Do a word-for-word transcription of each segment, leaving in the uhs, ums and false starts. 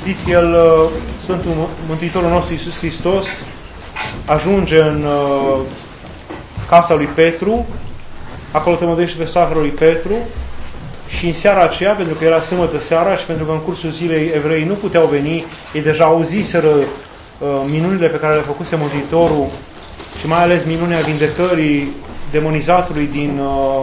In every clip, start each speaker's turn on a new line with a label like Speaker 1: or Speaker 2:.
Speaker 1: Știți, el, Sfântul Mântuitorul nostru Iisus Hristos ajunge în casa lui Petru, acolo tămăduiește pe soacră lui Petru și în seara aceea, pentru că era sâmbătă seara și pentru că în cursul zilei evreii nu puteau veni, ei deja auziseră minunile pe care le făcuse Mântuitorul și mai ales minunea vindecării demonizatului din,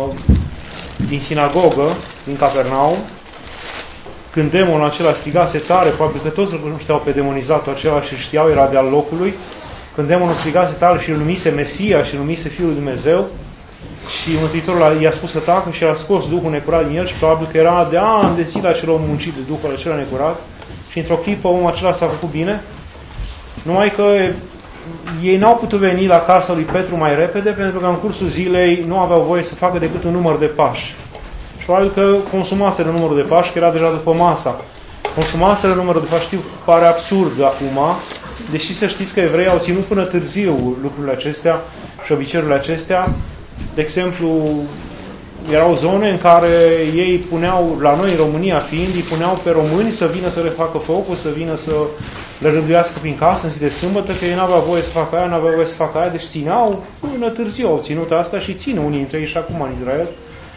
Speaker 1: din sinagogă, din Capernaum, când demonul acela strigase tare, probabil că toți îl cunoșteau pe demonizatul acela și știau, era de al locului, când demonul strigase tare și îl numise Mesia și îl numise Fiul lui Dumnezeu, și Mântuitorul i-a spus să tacă și a scos Duhul necurat din el și probabil că era de ani de zile acela om muncit de Duhul acela necurat și într-o clipă omul acela s-a făcut bine, numai că ei n-au putut veni la casa lui Petru mai repede pentru că în cursul zilei nu aveau voie să facă decât un număr de pași. Și probabil că consumaseră numărul de pași, că era deja după masa. Consumaseră numărul de pași, știu, pare absurd acum, deși să știți că evreii au ținut până târziu lucrurile acestea și obiceiurile acestea. De exemplu, erau zone în care ei puneau, la noi în România fiind, îi puneau pe români să vină să le facă focul, să vină să le rânduiască prin casă în zi de sâmbătă, că ei n-aveau voie să facă aia, n-aveau voie să facă aia, deci țineau până târziu, au ținut asta și țin unii dintre ei și acum în Israel.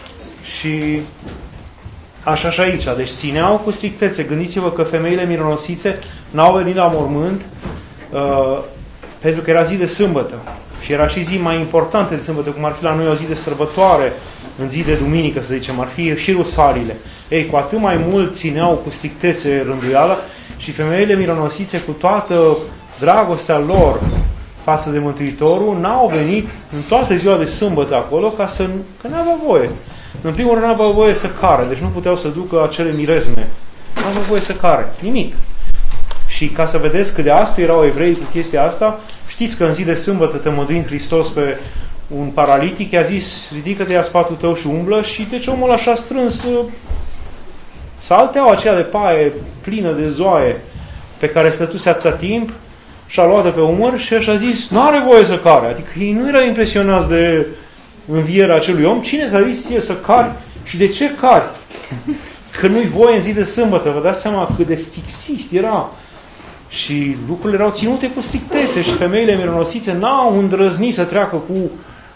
Speaker 1: Și așa și aici, deci țineau cu strictețe. Gândiți-vă că femeile mironosițe n-au venit la mormânt uh, pentru că era zi de sâmbătă. Și era și zi mai importantă de sâmbătă, cum ar fi la noi o zi de sărbătoare, în zi de duminică, să zicem, ar fi și rusalile. Ei, cu atât mai mult țineau cu strictețe rânduială și femeile mironosițe, cu toată dragostea lor față de Mântuitorul, n-au venit în toată ziua de sâmbătă acolo, ca să, că n-aveau voie. În primul rând n-aveau voie să care, deci nu puteau să ducă acele mirezme. N-aveau voie să care, nimic. Și ca să vedeți cât de astfel erau evrei cu chestia asta, știți că în zi de sâmbătă, tămăduind Hristos pe un paralitic, i-a zis, ridică-te, ia sfatul tău și umblă, și deci omul așa strâns salteaua aceea de paie plină de zoaie pe care stătuse atâta timp și a luat de pe umăr și așa a zis, nu are voie să care. Adică ei nu erau impresionați de învierea acelui om. Cine s-a zis ție să cari? Și de ce cari? Că nu-i voie în zi de sâmbătă. Vă dați seama cât de fixist era. Și lucrurile erau ținute cu strictețe și femeile mironosițe n-au îndrăznit să treacă cu...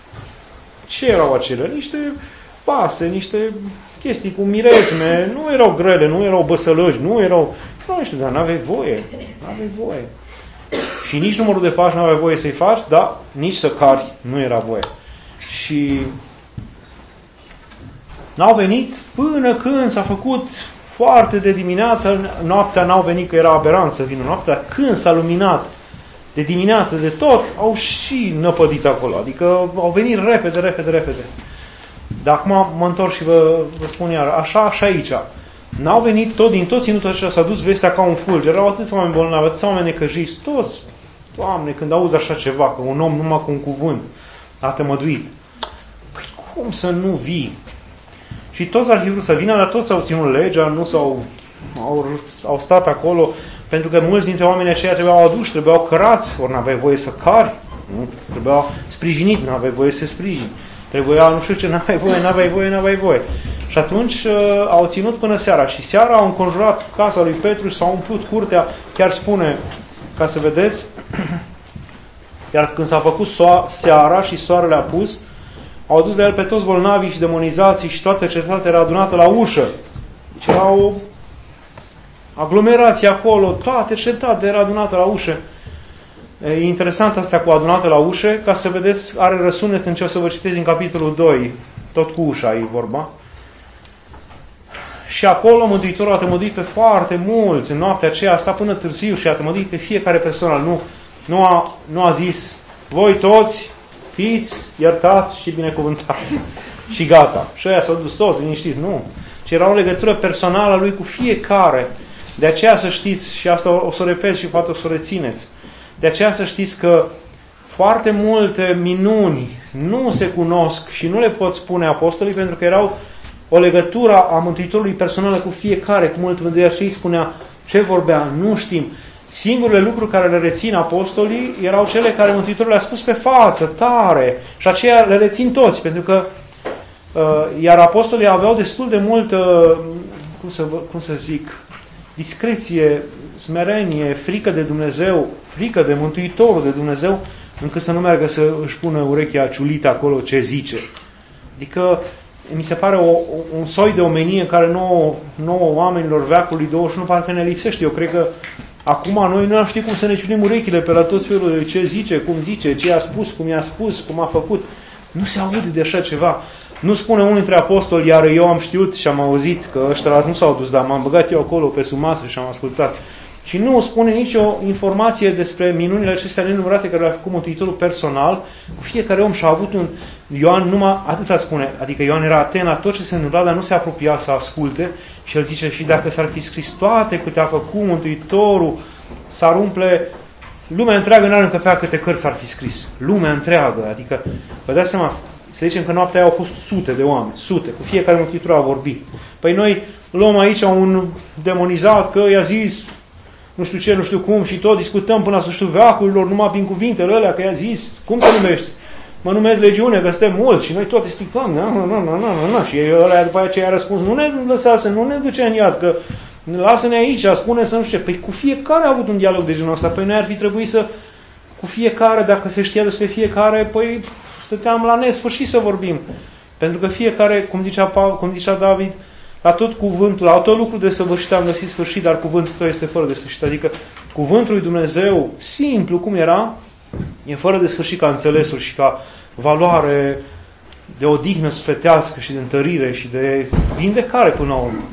Speaker 1: Ce erau acelea? Niște pase, niște chestii cu mirezme. Nu erau grele, nu erau băsălăși, nu erau... Nu știu, dar n-aveai voie. N-aveai voie. Și nici numărul de pași n-aveai voie să-i faci, dar nici să cari nu era voie. Și n-au venit până când s-a făcut foarte de dimineață, noaptea n-au venit că era aberant să vină noaptea, când s-a luminat de dimineață de tot, au și năpădit acolo, adică au venit repede, repede, repede. Dar acum mă întorc și vă, vă spun iar, așa, așa aici. N-au venit tot, din tot ținutul acela s-a dus vestea ca un fulger, erau atâți oameni bolnavi, atâți oameni necăjiți, toți, Doamne, când auzi așa ceva, că un om numai cu un cuvânt a tămăduit, păi cum să nu vii? Și toți ar fi vrut să vină, dar toți au ținut legea, nu s-au au, au stat acolo, pentru că mulți dintre oamenii aceia trebuiau aduși, trebuiau cărați, ori n-aveai voie să cari, nu? Trebuiau sprijinit, n-aveai voie să sprijini, trebuia, nu știu ce, n-aveai voie, n-aveai voie, n-aveai voie. Și atunci uh, au ținut până seara și seara au înconjurat casa lui Petru și s-au umplut curtea, chiar spune, ca să vedeți, iar când s-a făcut so- seara și soarele a pus, au adus de el pe toți bolnavii și demonizații și toată cetatea era adunată la ușă. Deci era o aglomerație acolo, toată cetatea era adunată la ușă. E interesant asta cu adunată la ușă, ca să vedeți, are răsunet în ce o să vă citesc din capitolul doi, tot cu ușa e vorba. Și acolo Mântuitorul a tămăduit pe foarte mulți, în noaptea aceea a stat până târziu și a tămăduit pe fiecare persoană. Nu, nu, a, nu a zis, voi toți fiți iertați și binecuvântați. Și gata. Și aia s-au dus toți, liniștiți. Nu. Ci era o legătură personală a lui cu fiecare. De aceea să știți, și asta o să o repet și poate o să o rețineți, de aceea să știți că foarte multe minuni nu se cunosc și nu le pot spune apostolii pentru că erau o legătură a Mântuitorului personală cu fiecare, cu mult de aceea îi spunea ce vorbea, nu știm. Singurele lucruri care le rețin apostolii erau cele care Mântuitorul le-a spus pe față, tare, și aceea le rețin toți, pentru că uh, iar apostolii aveau destul de multă, cum să, cum să zic, discreție smerenie, frică de Dumnezeu, frică de Mântuitorul, de Dumnezeu, încât să nu meargă să își pună urechea ciulită acolo ce zice. Adică mi se pare o, un soi de omenie care nouă, nouă oamenilor veacului douăzeci și unu parcă ne lipsește. Eu cred că acum noi nu am ști cum să ne ciulim urechile pe la toți felul de ce zice, cum zice, ce a spus, cum i-a spus, cum a făcut. Nu se aude de așa ceva. Nu spune unul dintre apostoli, iar eu am știut și am auzit că ăștia nu s-au dus, dar m-am băgat eu acolo pe sub masă și am ascultat. Și nu spune nicio informație despre minunile acestea nenumărate care le-a făcut Mântuitorul personal cu fiecare om și a avut un... Ioan numai atâta spune, adică Ioan era atent la tot ce se întâmpla, dar nu se apropia să asculte și el zice, și dacă s-ar fi scris toate câte a făcut Mântuitorul, s-ar umple lumea întreagă, n-ar încăpea câte cărți s-ar fi scris. Lumea întreagă, adică, vă dați seama, să zicem că noaptea aia au fost sute de oameni, sute, cu fiecare Mântuitor a vorbit. Păi noi luăm aici un demonizat că i-a zis nu știu ce, nu știu cum și tot discutăm până la sfârșitul veacurilor numai prin cuvintele alea că i-a zis, cum te numești? Mă numesc Legiune, că suntem mulți și noi tot explicăm, nu, nu, nu, nu, nu, nu. Și ăla după aceea a răspuns, nu ne lăsați, nu ne duce în iad, că lasă-ne aici, spune să nu știu ce. Păi cu fiecare a avut un dialog de genul ăsta, păi noi ar fi trebuit să, cu fiecare, dacă se știa despre fiecare, păi stăteam la nesfârșit să vorbim. Pentru că fiecare, cum zicea, Paul, cum zicea David, la tot cuvântul, la tot lucru de săvârșit am găsit sfârșit, dar cuvântul tău este fără de sfârșit. Adică cuvântul lui Dumnezeu, simplu cum era, e fără de sfârșit ca înțelesul și ca valoare de odihnă sufletească și de întărire și de vindecare până la urmă.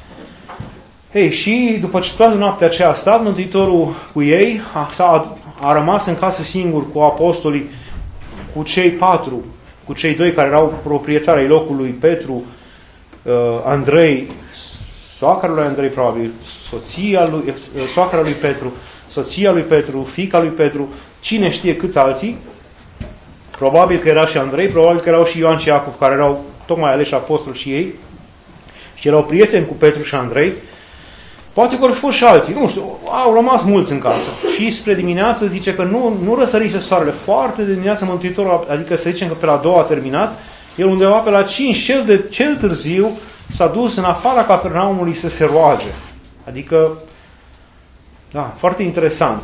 Speaker 1: Ei, și după ce toată noaptea aceea a stat Mântuitorul cu ei, a, a, a rămas în casă singur cu apostolii, cu cei patru, cu cei doi care erau proprietarii locului, Petru, uh, Andrei, soacra lui Andrei probabil, soția lui, uh, soacra lui Petru, soția lui Petru, fiica lui Petru, cine știe câți alții, probabil că era și Andrei, probabil că erau și Ioan și Iacov, care erau tocmai aleși apostoli și ei, și erau prieteni cu Petru și Andrei, poate că au fost și alții, nu știu, au rămas mulți în casă. Și spre dimineață zice că nu, nu răsărise soarele, foarte de dimineață Mântuitorul, adică să zicem că pe la două a terminat, el undeva pe la cinci, cel, de, cel târziu, s-a dus în afara Capernaumului să se roage. Adică, da, foarte interesant.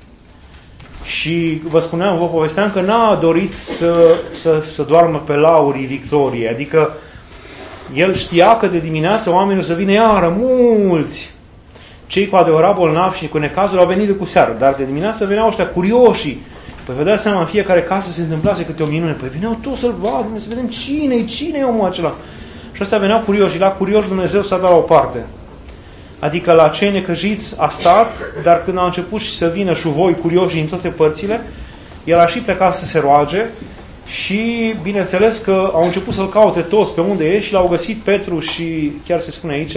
Speaker 1: Și vă spuneam, vă povesteam că n-a dorit să, să, să doarmă pe laurii victoriei. Adică el știa că de dimineață oamenii o să vină iară, mulți. Cei cu adevărat bolnavi și cu necazuri au venit de cu seară, dar de dimineață veneau ăștia curioși. Păi vă dați seama, în fiecare casă se întâmplase câte o minune. Păi veneau toți să-l vadă, să vedem cine-i, cine-i omul acela. Și ăstea veneau curioși. La curioși Dumnezeu s-a dat la o parte. Adică la cei necăjiți a stat, dar când au început și să vină șuvoi curioși din toate părțile, el a și plecat să se roage și bineînțeles că au început să-l caute toți pe unde e și l-au găsit Petru și chiar se spune aici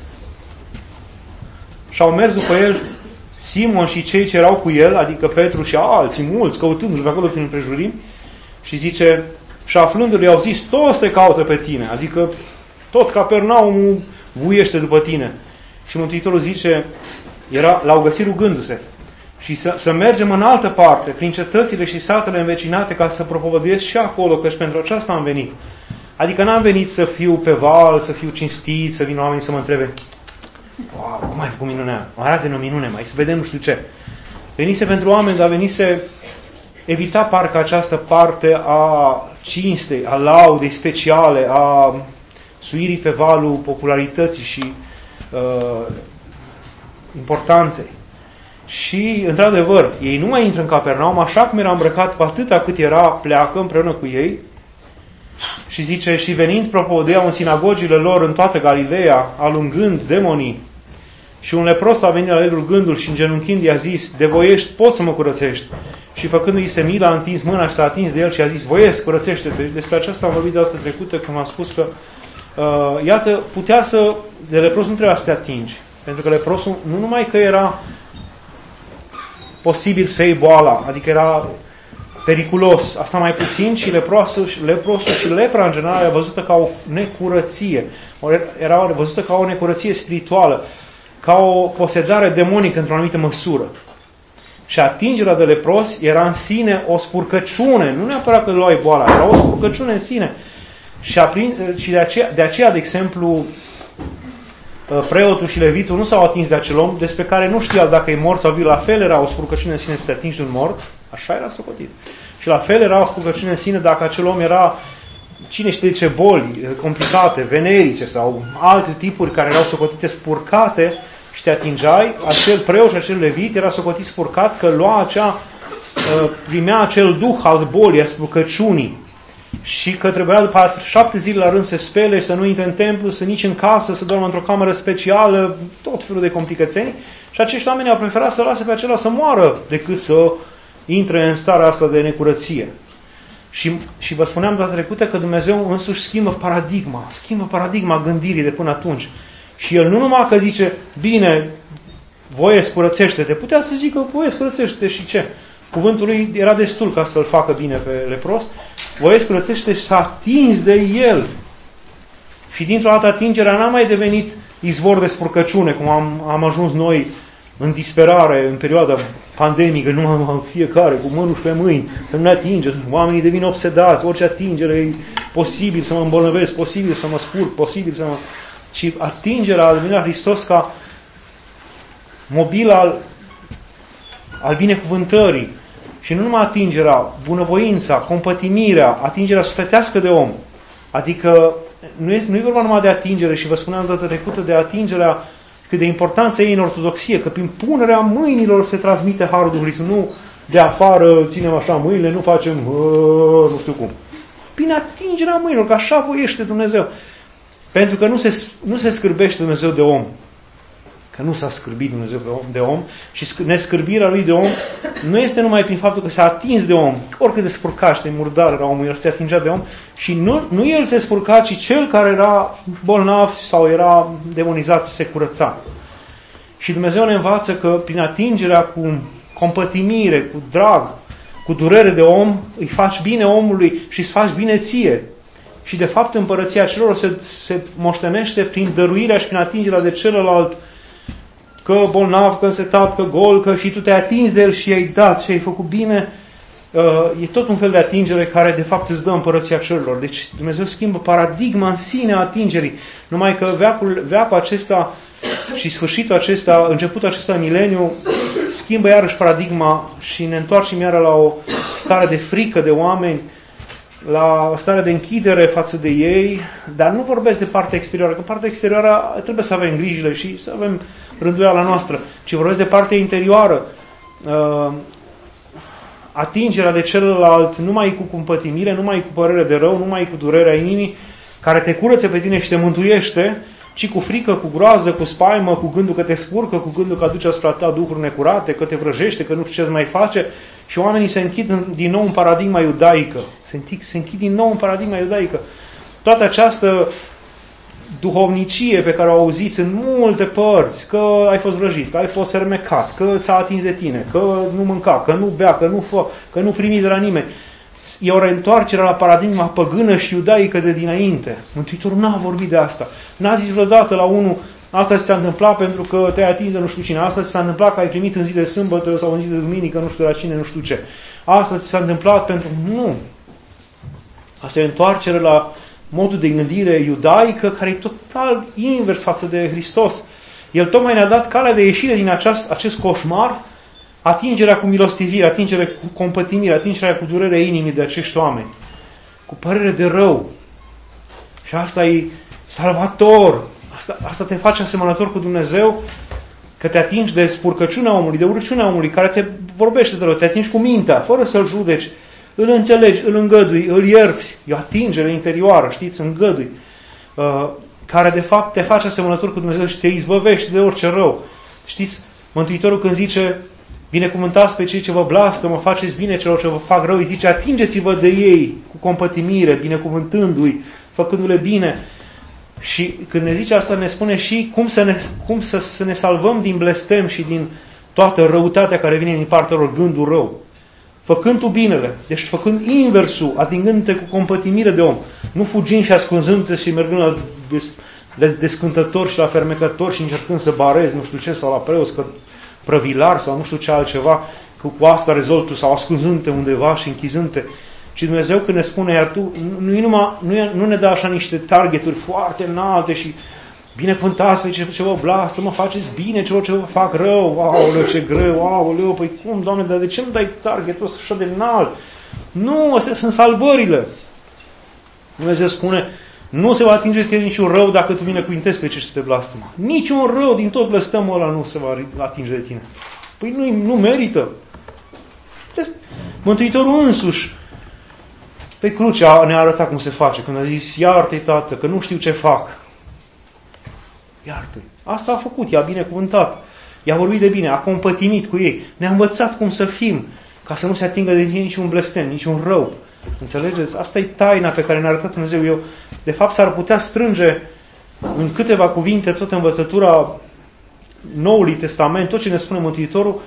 Speaker 1: și au mers după el Simon și cei ce erau cu el, adică Petru și alții mulți, căutându-l pe acolo prin împrejurim și zice, și aflându-l i-au zis, toți te caută pe tine, adică tot Capernaumul vuiește după tine. Și Mântuitorul zice, era, l-au găsit rugându-se și să, să mergem în altă parte, prin cetățile și satele învecinate, ca să propovăduiesc și acolo, căci pentru aceasta am venit. Adică n-am venit să fiu pe val, să fiu cinstit, să vină oamenii să mă întrebe, wow, cum ai făcut minunea? Arată-ne o minune mai, să vedem nu știu ce. Venise pentru oameni, dar venise evita parcă această parte a cinstei, a laudei speciale, a suirii pe valul popularității și uh, importanței. Și, într-adevăr, ei nu mai intră în Capernaum, așa cum era îmbrăcat cu atâta cât era, pleacă împreună cu ei și zice, și venind propovăduiau în sinagogile lor în toată Galileea, alungând demonii. Și un lepros a venit la el rugându-l și îngenunchind i-a zis, de voiești, poți să mă curățești. Și făcându-i se milă, a întins mâna și s-a atins de el și a zis, voiesc, curățește-te. Și despre aceasta am vorbit de data trecută, când am spus că, uh, iată, putea să, de lepros nu trebuia să te atingi. Pentru că leprosul nu numai că era posibil să iei boala, adică era periculos, asta mai puțin, și leprosul, leprosul și lepra în general era văzută ca o necurăție. Era văzută ca o necurăție spirituală, ca o posedare demonică într-o anumită măsură. Și atingerea de lepros era în sine o spurcăciune, nu neapărat că luai boala, era o spurcăciune în sine. Și, aprin, și de, aceea, de aceea, de exemplu, preotul și levitul nu s-au atins de acel om despre care nu știau dacă e mort sau viu. La fel era o spurcăciune în sine să te atingi de un mort, așa era socotit. Și la fel era o spurcăciune în sine dacă acel om era, cine știe ce boli complicate, venerice sau alte tipuri care erau socotite spurcate și te atingeai, acel preot și acel levit era socotit spurcat că lua acea, primea acel duh al bolii, a spurcăciunii și că trebuia după șapte zile la rând să spele și să nu intre în templu, să nici în casă, să doarmă într-o cameră specială, tot felul de complicățeni. Și acești oameni au preferat să lase pe acela să moară decât să intre în starea asta de necurăție. Și, și vă spuneam data trecută că Dumnezeu însuși schimbă paradigma, schimbă paradigma gândirii de până atunci. Și El nu numai că zice, bine, voie scurățește-te, putea să zică, voie scurățește-te și ce? Cuvântul lui era destul ca să-l facă bine pe lepros, voie scurățește și s-a atins de el. Și dintr-o dată atingerea n-a mai devenit izvor de spurcăciune, cum am, am ajuns noi în disperare, în perioada pandemică, numai fiecare cu mânuși pe mâini, să nu ne atinge, oamenii devin obsedați, orice atingere e posibil să mă îmbolnăvesc, posibil să mă spurc, posibil să mă... Și atingerea a devenit la Hristos ca mobil al, al binecuvântării. Și nu numai atingerea, bunăvoința, compătimirea, atingerea sufletească de om. Adică nu e, nu e vorba numai de atingere, și vă spuneam data trecută de atingerea cât de importanță e în ortodoxie, că prin punerea mâinilor se transmite Harul Duhului Sfânt, nu de afară ținem așa mâinile, nu facem nu știu cum. Prin atingerea mâinilor, că așa voiește Dumnezeu. Pentru că nu se, nu se scârbește Dumnezeu de om. Că nu s-a scârbit Dumnezeu de om, de om și nescârbirea lui de om nu este numai prin faptul că s-a atins de om, oricât de spurcat și de murdar era omul, el se atingea de om și nu, nu el se spurca, ci cel care era bolnav sau era demonizat se curăța. Și Dumnezeu ne învață că prin atingerea cu compătimire, cu drag, cu durere de om, îi faci bine omului și îți faci bine ție. Și de fapt împărăția celor se, se moștenește prin dăruirea și prin atingerea de celălalt, că bolnav, că însetat, că gol, că și tu te-ai atins de el și i-ai dat și ai făcut bine, e tot un fel de atingere care de fapt îți dă împărăția celor. Deci Dumnezeu schimbă paradigma în sine a atingerii. Numai că veacul, veacul acesta și sfârșitul acesta, începutul acesta mileniu, schimbă iarăși paradigma și ne întoarcem iară la o stare de frică de oameni, la o stare de închidere față de ei, dar nu vorbesc de partea exterioară, că partea exterioară trebuie să avem grijile și să avem rânduiala noastră, ci vorbesc de partea interioară. Uh, atingerea de celălalt numai cu cumpătimire, numai cu părere de rău, numai cu durerea inimii, care te curățe pe tine și te mântuiește, ci cu frică, cu groază, cu spaimă, cu gândul că te spurcă, cu gândul că aduce asupra ta duhuri necurate, că te vrăjește, că nu știu ce mai face. Și oamenii se închid în, din nou în paradigma iudaică. Se închid, se închid din nou în paradigma iudaică. Toată această duhovnicie pe care o auziți în multe părți, că ai fost vrăjit, că ai fost fermecat, că s-a atins de tine, că nu mânca, că nu bea, că nu fă, că nu primi de la nimeni. E o reîntoarcere la paradigma păgână și iudaică de dinainte. Mântuitorul n-a vorbit de asta. N-a zis vreodată la unul, asta ți s-a întâmplat pentru că te-ai atins de nu știu cine, asta ți s-a întâmplat că ai primit în zi de sâmbătă sau în zi de duminică, nu știu de la cine, nu știu ce. Asta ți s-a întâmplat pentru... Nu. Asta e o întoarcere la modul de gândire iudaică care e total invers față de Hristos. El tocmai ne-a dat calea de ieșire din aceast, acest coșmar, atingerea cu milostivire, atingerea cu compătimire, atingerea cu durerea inimii de acești oameni, cu părere de rău. Și asta e salvator. Asta, asta te face asemănător cu Dumnezeu, că te atingi de spurcăciunea omului, de urăciunea omului, care te vorbește de rău, te atingi cu mintea, fără să-l judeci, îl înțelegi, îl îngădui, îl ierți, e o atingere interioară, știți, îngădui, uh, care de fapt te face asemănător cu Dumnezeu și te izbăvește de orice rău. Știți, Mântuitorul când zice, binecuvântați pe cei ce vă blastămă, faceți bine celor ce vă fac rău, îi zice, atingeți-vă de ei cu compătimire, binecuvântându-i, făcându-le bine. Și când ne zice asta, ne spune și cum să ne, cum să, să ne salvăm din blestem și din toată răutatea care vine din partea lor, gândul rău. Făcând tu binele, deci făcând inversul, atingându-te cu compătimire de om, nu fugind și ascunzându-te și mergând la des, descântători și la fermecători și încercând să barezi, nu știu ce, sau la preoți, că prăvilar sau nu știu ce altceva, că cu asta rezolvi tu, sau ascunzându-te undeva și închizându-te. Și Dumnezeu când ne spune, iar tu, nu, numai, nu, nu ne dă așa niște targeturi foarte înalte și binecuvântați pe ce vă blastă, mă faceți bine celor ce vă fac rău, aoleu, ce greu, aoleu, păi cum, Doamne, dar de ce nu dai targetul așa de înalt? Nu, astea sunt salvările. Dumnezeu spune, nu se va atinge de niciun rău dacă tu binecuvintezi pe cei ce te blastămă. Niciun rău din tot blăstămul ăla nu se va atinge de tine. Păi nu, nu merită. Mântuitorul însuși pe cruce ne-a arătat cum se face. Când a zis, iartă-i, Tată, că nu știu ce fac. Iartă-i. Asta a făcut, i-a binecuvântat. I-a vorbit de bine, a compătimit cu ei. Ne-a învățat cum să fim, ca să nu se atingă de niciun blestem, niciun rău. Înțelegeți? Asta e taina pe care ne-a arătat Dumnezeu. Eu, de fapt, s-ar putea strânge în câteva cuvinte tot învățătura Noului Testament, tot ce ne spune Mântuitorul.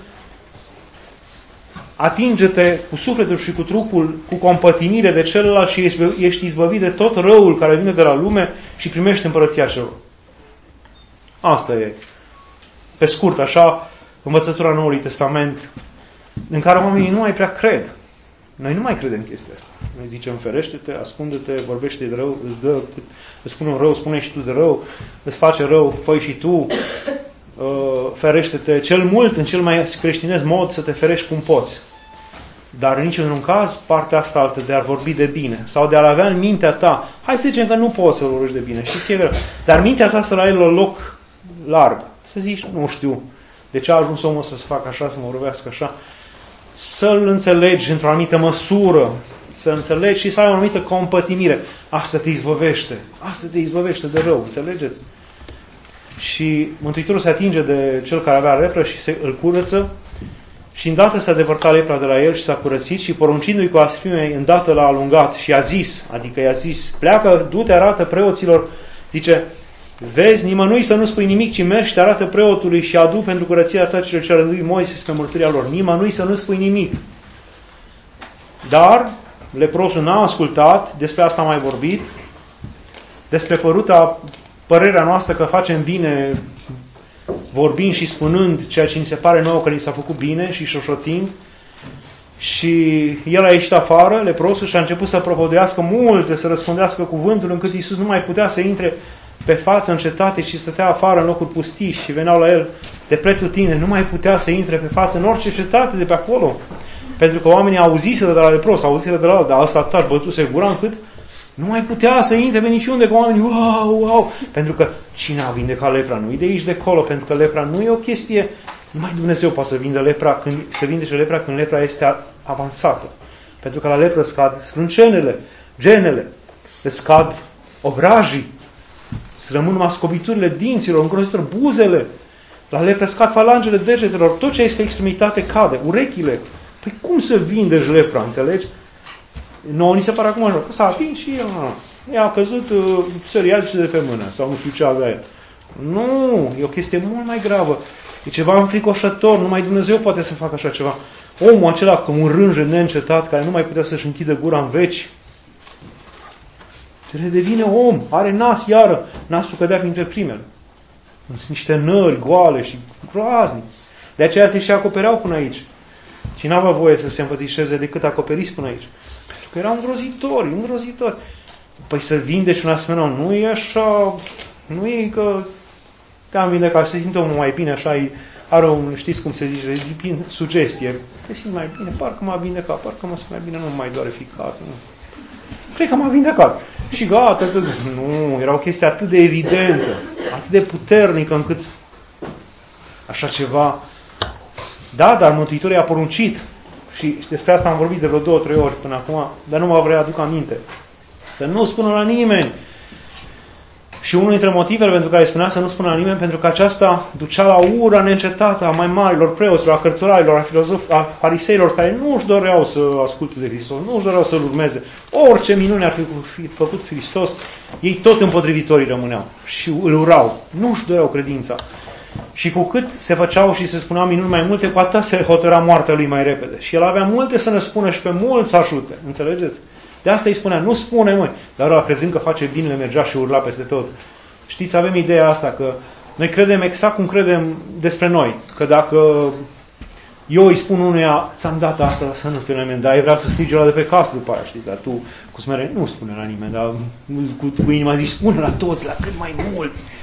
Speaker 1: Atinge-te cu sufletul și cu trupul, cu compătimire de celălalt și ești izbăvit de tot răul care vine de la lume și primești împărăția celor. Asta e, pe scurt, așa, învățătura Noului Testament, în care oamenii nu mai prea cred. Noi nu mai credem chestia asta. Noi zicem, ferește-te, ascunde-te, vorbește de rău, îți, dă, îți spune un rău, spune și tu de rău, îți face rău, fă și tu, uh, ferește-te, cel mult, în cel mai creștinesc mod, să te ferești cum poți. Dar în niciun caz, partea asta altă de a vorbi de bine, sau de a avea în mintea ta, hai să zicem că nu poți să vorbești de bine, știi ce e greu, dar mintea ta să-l ai la loc larg. Să zici, nu știu, de ce a ajuns omul să se facă așa, să mă vorbească așa, să-l înțelegi într-o anumită măsură, să înțelegi și să ai o anumită compătimire. Asta te izbăvește. Asta te izbăvește de rău, înțelegeți? Și Mântuitorul se atinge de cel care avea lepră și se, îl curăță și îndată s-a depărtat lepra de la el și s-a curățit și poruncindu-i cu asprime, îndată l-a alungat și a zis, adică i-a zis, pleacă, du-te, arată preoților, zice, vezi, nimănui să nu spui nimic, ci mergi și te arată preotului și adu pentru curățirea ta celor ce a rânduit Moise spre mărturia lor. Nimănui să nu spui nimic. Dar leprosul n-a ascultat, despre asta am mai vorbit, despre păruta părerea noastră că facem bine vorbind și spunând ceea ce ni se pare nouă că ni s-a făcut bine și șoșotind. Și el a ieșit afară, leprosul, și a început să propovăduiască multe, să răspundească cuvântul, încât Iisus nu mai putea să intre pe față în cetate și stătea afară în locuri pustiși și veneau la el de pretutindeni, nu mai putea să intre pe față în orice cetate de pe acolo. Pentru că oamenii auziseră de la lepros, auziseră de la el, dar ăsta atât bătuse gura încât nu mai putea să intre pe niciunde, că oamenii, wow, wow, pentru că cine a vindecat lepra? Nu-i de aici de acolo, pentru că lepra nu e o chestie, numai Dumnezeu poate să vinde lepra când, să vindece lepra când lepra este avansată. Pentru că la lepră scad scrâncenele, genele, scad obrajii, rămân numai scobiturile dinților, îngrozitor, buzele, la lepră scad falangele degetelor, tot ce este extremitate cade, urechile. Păi cum să vindeci lepra, înțelegi? Nouă ni se pare acum că s-a atins și ea a căzut uh, săriace de pe mână, sau nu știu ce avea el. Nu, e o chestie mult mai gravă. E ceva înfricoșător, numai Dumnezeu poate să facă așa ceva. Omul acela cu un rânje neîncetat, care nu mai putea să-și închidă gura în veci, se redevine om, are nas iară, nasul cădea printre primele. Sunt niște nări goale și groaznici. De aceea se și acopereau până aici. Și n-avea voie să se înfățișeze decât acoperiți până aici. Pentru că erau îngrozitori, îngrozitori. Păi să vindeci un asemenea, nu e așa, nu e că te-am vindecat și se simte omul mai bine, așa, are un, știți cum se zice, sugestie. Te simți mai bine, parcă m-a vindecat, parcă mă simt mai bine, nu mai doare ficat. Nu. Cred că m-a vindecat. Și gata, că... nu, era o chestie atât de evidentă, atât de puternică încât așa ceva. Da, dar Mântuitorul i-a poruncit și despre asta am vorbit de vreo două, trei ori până acum, dar nu mă vreau aduc aminte. Să nu spună la nimeni. Și unul dintre motivele pentru care spunea să nu spună la nimeni, pentru că aceasta ducea la ura neîncetată a mai marilor preoților, a cărturarilor, a filozofi, a fariseilor, care nu își doreau să asculte de Hristos, nu își doreau să-L urmeze. Orice minune ar fi făcut Hristos, ei tot împotrivitorii rămâneau și îl urau. Nu își doreau credința. Și cu cât se făceau și se spuneau minuni mai multe, cu atât se hotăra moartea lui mai repede. Și el avea multe să ne spună și pe mulți să ajute. Înțelegeți? De asta îi spunea, nu spune, măi. Dar ăla, crezând că face bine, mergea și urla peste tot. Știți, avem ideea asta, că noi credem exact cum credem despre noi. Că dacă eu îi spun unuia, ți-am dat asta să nu spune la nimeni, dar ei vrea să strige ăla de pe casă după aia, știți? Dar tu, cu smerenie, nu spune la nimeni, dar cu, cu inima zici, spune la toți, la cât mai mulți.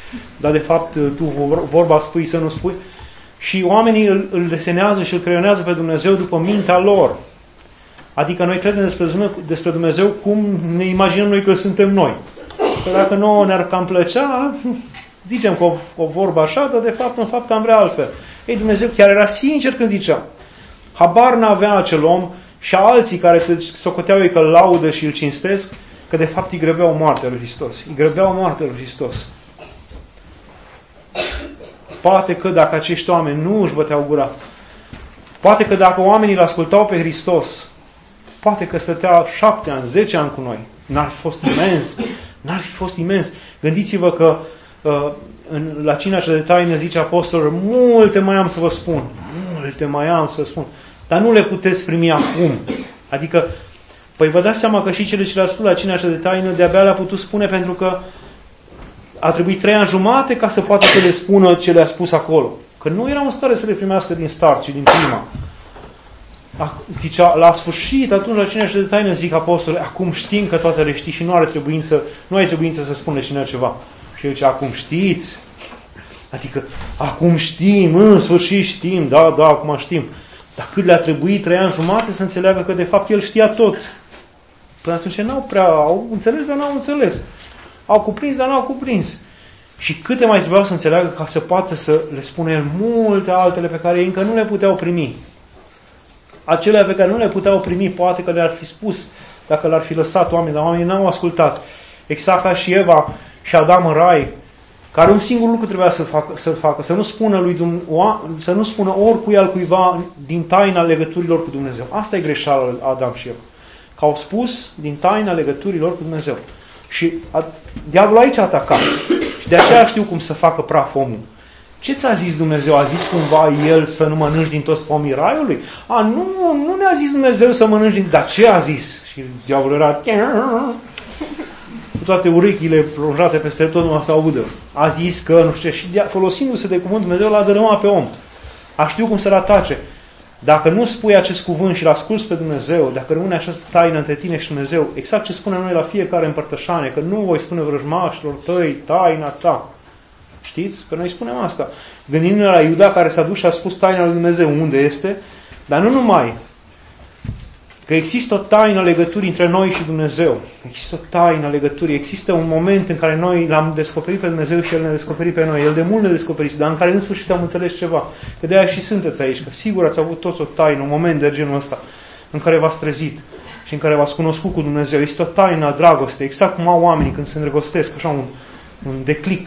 Speaker 1: dar de fapt tu vorba spui să nu spui. Și oamenii îl, îl desenează și îl creionează pe Dumnezeu după mintea lor. Adică noi credem despre Dumnezeu, despre Dumnezeu cum ne imaginăm noi că suntem noi. Că dacă nouă ne-ar cam plăcea, zicem că o, o vorbă așa, dar de fapt în fapt am vrea altfel. Ei, Dumnezeu chiar era sincer când zicea. Habar n-avea acel om și alții care se socoteau ei că îl laudă și îl cinstesc, că de fapt îi grăbeau moartea lui Hristos. Îi grăbeau moartea lui Hristos. Poate că dacă acești oameni nu își băteau gura, poate că dacă oamenii îl ascultau pe Hristos, poate că stătea șapte ani, zece ani cu noi. N-ar fi fost imens. N-ar fi fost imens. Gândiți-vă că uh, în, la cina cea de taină zice apostolul, multe mai am să vă spun. Multe mai am să vă spun. Dar nu le puteți primi acum. Adică, păi vă dați seama că și cele ce le-a spus la cina cea de taină, de-abia le-a putut spune pentru că a trebuit trei ani jumate ca să poată să le spună ce le-a spus acolo. Că nu erau în stare să le primească din start și din prima. Zicea, la sfârșit, atunci la cina cea de taină zic apostolul, acum știm că toate le știi și nu are trebuință, nu ai trebuință să spune cine ceva. Și el zice, acum știți? Adică, acum știm, în sfârșit știm, da, da, acum știm. Dar cât le-a trebuit trei ani jumate să înțeleagă că de fapt el știa tot. Până atunci n-au prea, au înțeles, dar n-au înțeles. Au cuprins, dar n-au cuprins. Și câte mai trebuiau să înțeleagă ca să poată să le spune el multe altele pe care ei încă nu le puteau primi. Acelea pe care nu le puteau primi, poate că le-ar fi spus dacă l-ar fi lăsat oamenii, dar oamenii n-au ascultat. Exact ca și Eva și Adam în rai, care un singur lucru trebuia să facă, să facă, să nu spună lui Dumnezeu, să nu spună oricui altcuiva din taina legăturilor cu Dumnezeu. Asta e greșeala lui Adam și Eva. Că au spus din taina legăturilor cu Dumnezeu. Și a, diavolul aici a atacat. Și de aceea știu cum să facă praf omul. Ce ți-a zis Dumnezeu? A zis cumva El să nu mănânci din toți pomii raiului? A, nu, nu ne-a zis Dumnezeu să mănânci din... Dar ce a zis? Și diavolul era... cu toate urechile plonjate peste tot, numai să audă. A zis că, nu știu ce, și folosindu-se de cuvânt, Dumnezeu l-a dărâmat pe om. A știu cum să-l atace. Dacă nu spui acest cuvânt și l-asculți pe Dumnezeu, dacă rămâne această taină între tine și Dumnezeu, exact ce spunem noi la fiecare împărtășanie, că nu voi spune vrăjmașilor tăi, taina ta. Știți? Că noi spunem asta. Gândindu-ne la Iuda care s-a dus și a spus taina lui Dumnezeu unde este, dar nu numai. Că există o taină legăturii între noi și Dumnezeu. Există o taină legăturii. Există un moment în care noi l-am descoperit pe Dumnezeu și El ne-a descoperit pe noi. El de mult ne-a descoperit, dar în care în sfârșit am înțeles ceva. Că de-aia și sunteți aici. Că sigur ați avut toți o taină, un moment de genul ăsta, în care v-ați trezit și în care v-ați cunoscut cu Dumnezeu. Este o taină a dragostei. Exact cum au oamenii când se îndrăgostesc, așa un, un declic.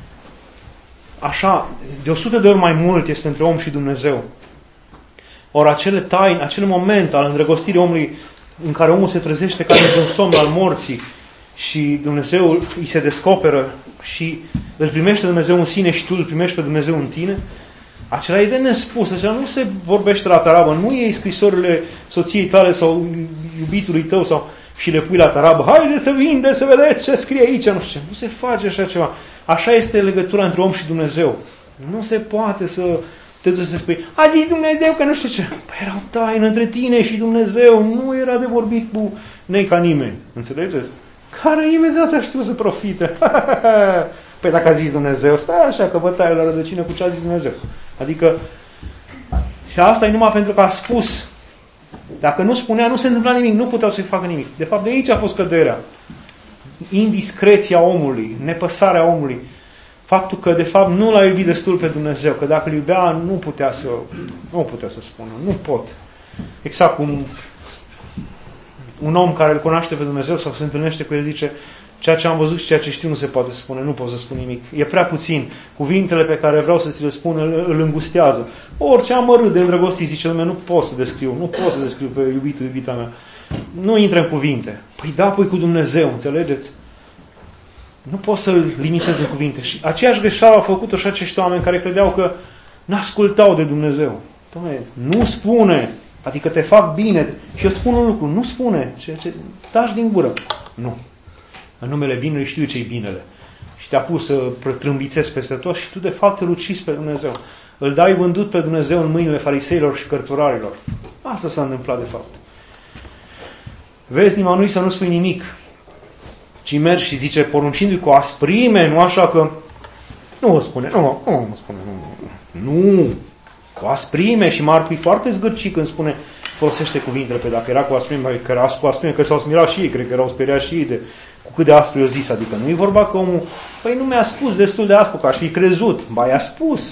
Speaker 1: Așa, de o sută de ori mai mult este între om și Dumnezeu. Ori acele taine, acel moment al îndrăgostirii omului în care omul se trezește ca într-un somn al morții și Dumnezeu îi se descoperă și îl primește Dumnezeu în sine și tu îl primești pe Dumnezeu în tine, acela e de nespus, acela nu se vorbește la tarabă, nu iei scrisorile soției tale sau iubitului tău sau și le pui la tarabă, haide să vinde, să vedeți ce scrie aici, nu știu ce, nu se face așa ceva. Așa este legătura între om și Dumnezeu. Nu se poate să te duci să spui, a zis Dumnezeu că nu știu ce. Păi era o taină între tine și Dumnezeu, nu era de vorbit cu nei ca nimeni. Înțelegeți? Care imediat a știut să profite. Păi dacă a zis Dumnezeu, stai așa că vă tai la rădăcină cu ce a zis Dumnezeu. Adică, și asta e numai pentru că a spus. Dacă nu spunea, nu se întâmpla nimic, nu puteau să-i facă nimic. De fapt, de aici a fost căderea. Indiscreția omului, nepăsarea omului. Faptul că, de fapt, nu l-a iubit destul pe Dumnezeu, că dacă îl iubea, nu putea să, nu putea să spună, nu pot. Exact cum un om care îl cunoaște pe Dumnezeu sau se întâlnește cu el zice, ceea ce am văzut și ceea ce știu nu se poate spune, nu pot să spun nimic. E prea puțin. Cuvintele pe care vreau să ți le spun îl, îl îngustează. Orice amărât de îndrăgostit, zice lumea, nu pot să descriu, nu pot să descriu pe iubitul, iubita mea. Nu intră în cuvinte. Păi da, păi cu Dumnezeu, înțelegeți? Nu poți să-l limitezi în cuvinte. Și aceeași greșeală au făcut-o și acești oameni care credeau că n-ascultau de Dumnezeu. Doamne, nu spune, adică te fac bine. Și eu spun un lucru, nu spune. Ce, ce, taci din gură. Nu. În numele binelui știu ce-i binele. Și te-a pus să trâmbițezi peste tot și tu de fapt îl ucizi pe Dumnezeu. Îl dai vândut pe Dumnezeu în mâinile fariseilor și cărturarilor. Asta s-a întâmplat de fapt. Vezi, nimănui să nu spui nimic, ci mergi și zice, poruncindu-i cu asprime, nu așa că Nu o spune, nu, nu, nu spune, nu, nu, cu asprime, și Marcu e foarte zgârcit când spune, folosește cuvintele, pe dacă era cu asprime, că era cu asprime, că s-au smirat și ei, cred că erau speriați și ei de cu cât de aspru i-o zis, adică nu e vorba că omul, păi nu mi-a spus destul de aspru, că aș fi crezut, ba i-a spus,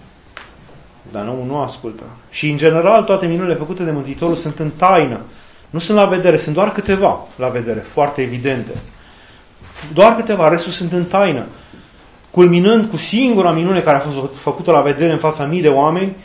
Speaker 1: dar omul nu ascultă. Și în general toate minunile făcute de Mântuitorul sunt în taină, nu sunt la vedere, sunt doar câteva la vedere, foarte evidente. Doar câteva, restul sunt în taină. Culminând cu singura minune care a fost făcută la vedere în fața mii de oameni,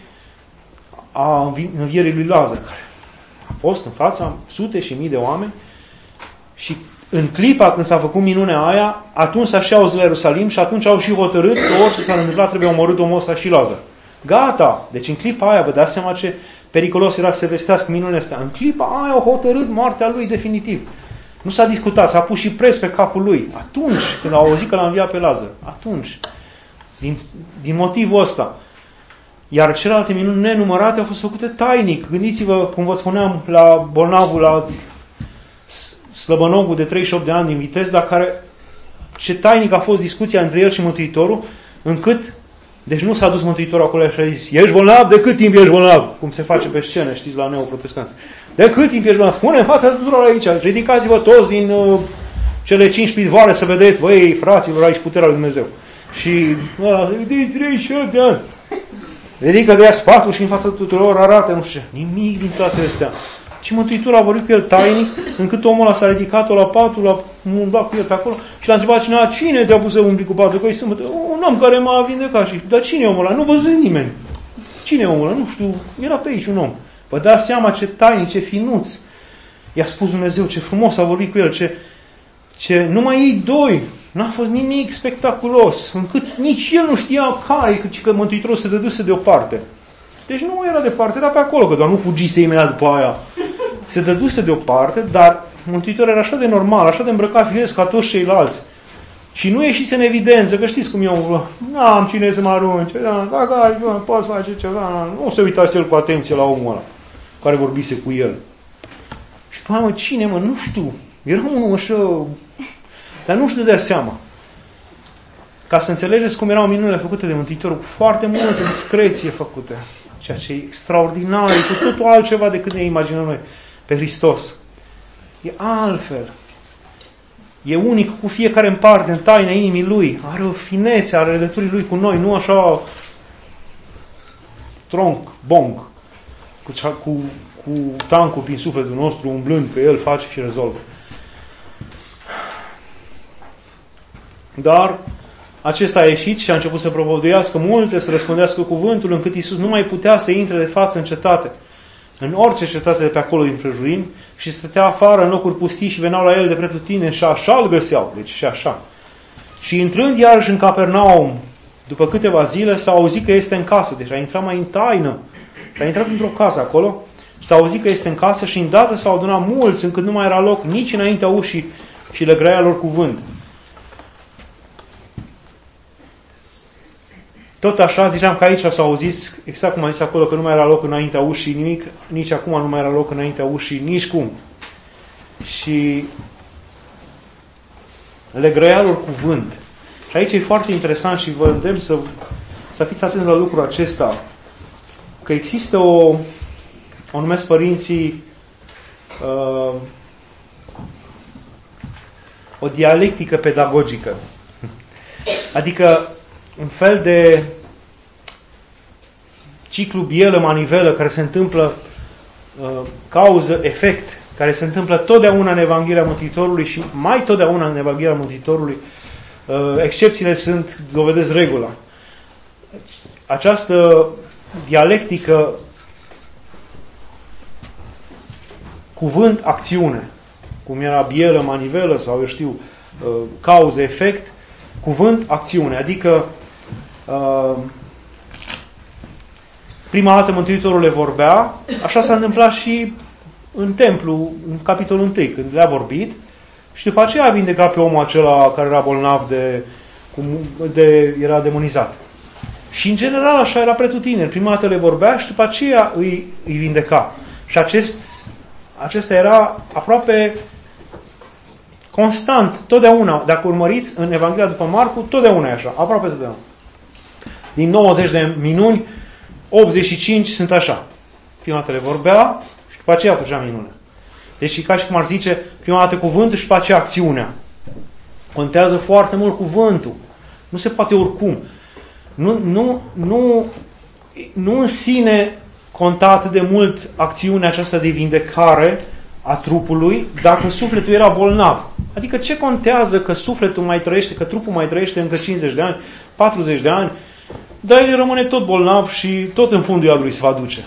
Speaker 1: a învierii lui Lazar, care a fost în fața sute și mii de oameni, și în clipa când s-a făcut minunea aia, atunci s-a și auzit la Ierusalim și atunci au și hotărât că orice s-a întâmplat trebuie omorât omul ăsta și Lazar. Gata! Deci în clipa aia, vă dați seama ce periculos era să se vestească minunea asta. În clipa aia au hotărât moartea lui definitiv. Nu s-a discutat, s-a pus și preț pe capul lui. Atunci, când au auzit că l-a înviat pe Lazar. Atunci. Din, din motivul ăsta. Iar celelalte minuni nenumărate au fost făcute tainic. Gândiți-vă, cum vă spuneam, la bolnavul, la slăbănogul de treizeci și opt de ani din Vitez, la care ce tainic a fost discuția între el și Mântuitorul, încât, deci nu s-a dus Mântuitorul acolo și a zis, ești bolnav? De cât timp ești bolnav? Cum se face pe scenă, știți, la neoprotestanți. De cât timp ești bolnav? Spune în fața tuturor aici, ridicați-vă toți din uh, cele cinci pizvoare să vedeți, băi, fraților, aici puterea lui Dumnezeu. Și ăla, de treizeci și opt de ani. Ridică de ea sfatul și în fața tuturor arată, nu știu ce. Nimic din toate astea. Și Mântuitorul a vorbit cu el tainic, încât omul ăla s-a ridicat-o la patul, l-a umblat cu el pe acolo și l-a întrebat cineva, cine te-a pus să umbli cu patul? Că e sâmbătă. Un om care m-a vindecat. Și, dar cine e omul ăla? Nu văzut nimeni. Cine e omul ăla? Nu știu. Era pe aici un om. Vă dați seama ce tainic, ce finuț. I-a spus Dumnezeu, ce frumos a vorbit cu el, ce, ce numai ei doi. N-a fost nimic spectaculos, încât nici el nu știa care, ci că Mântuitorul se dăduse deoparte. Deci nu era departe, era pe acolo, că doar nu fugise imediat după aia. Se dăduse deoparte, dar Mântuitorul era așa de normal, așa de îmbrăcat firesc ca toți ceilalți. Și nu ieșise în evidență, că știți cum eu, n-am cine să mă arunce, da, da, da, poți face ceva, nu se uitați el cu atenție la omul ăla, care vorbise cu el. Și spunea, mă, cine, mă, nu știu, era unul așa, dar nu știu de seama. Ca să înțelegeți cum erau minunile făcute de Mântuitorul, cu foarte multă discreție făcute, ceea ce e extraordinar, e cu totul altceva decât ne imaginăm noi pe Hristos. E altfel. E unic cu fiecare în parte, în taina inimii Lui. Are o finețe, are legăturii Lui cu noi, nu așa tronc, bong, cu, cu, cu tancul prin sufletul nostru, umblând pe el, face și rezolvă. Dar acesta a ieșit și a început să propovăduiască multe, să răspundească cuvântul, încât Iisus nu mai putea să intre de față în cetate, în orice cetate de pe acolo din prejurimi, și stătea afară în locuri pustii și veneau la el de pretutindeni și așa îl găseau, deci și așa. Și intrând iarăși în Capernaum, după câteva zile, s-a auzit că este în casă, deci a intrat mai în taină, și a intrat într-o casă acolo, s-a auzit că este în casă și îndată s-au adunat mulți, încât nu mai era loc nici înaintea ușii și le grăia lor cuvânt. Tot așa, ziceam că aici s-a auzit, exact cum a zis acolo, că nu mai era loc înaintea ușii nimic, nici acum nu mai era loc înaintea ușii, nici cum. Și le grăia lor cuvânt. Și aici e foarte interesant și vă îndemn să, să fiți atenți la lucrul acesta, că există o, o numesc părinții, uh, o dialectică pedagogică. Adică un fel de ciclu bielă-manivelă care se întâmplă uh, cauză-efect, care se întâmplă totdeauna în Evanghelia Mântuitorului și mai totdeauna în Evanghelia Mântuitorului. Uh, excepțiile sunt, dovedesc regula. Această dialectică cuvânt-acțiune, cum era bielă-manivelă sau eu știu, uh, cauză-efect, cuvânt-acțiune, adică uh, prima dată Mântuitorul le vorbea, așa s-a întâmplat și în templu, în capitolul unu, când le-a vorbit, și după aceea a vindecat pe omul acela care era bolnav de, de era demonizat. Și în general așa era pretutindeni. Prima dată le vorbea și după aceea îi, îi vindeca. Și acest, acesta era aproape constant, totdeauna. Dacă urmăriți în Evanghelia după Marcu, totdeauna e așa, aproape totdeauna. din nouăzeci de minuni, optzeci și cinci sunt așa. Prima dată le vorbea și după aceea făcea minune. Deci e ca și cum ar zice, prima dată cuvântul și după aceea acțiunea. Contează foarte mult cuvântul. Nu se poate oricum. Nu, nu, nu, nu în sine conta atât de mult acțiunea aceasta de vindecare a trupului dacă sufletul era bolnav. Adică ce contează că sufletul mai trăiește, că trupul mai trăiește încă cincizeci de ani, patruzeci de ani, dar el rămâne tot bolnav și tot în fundul iadului se va duce.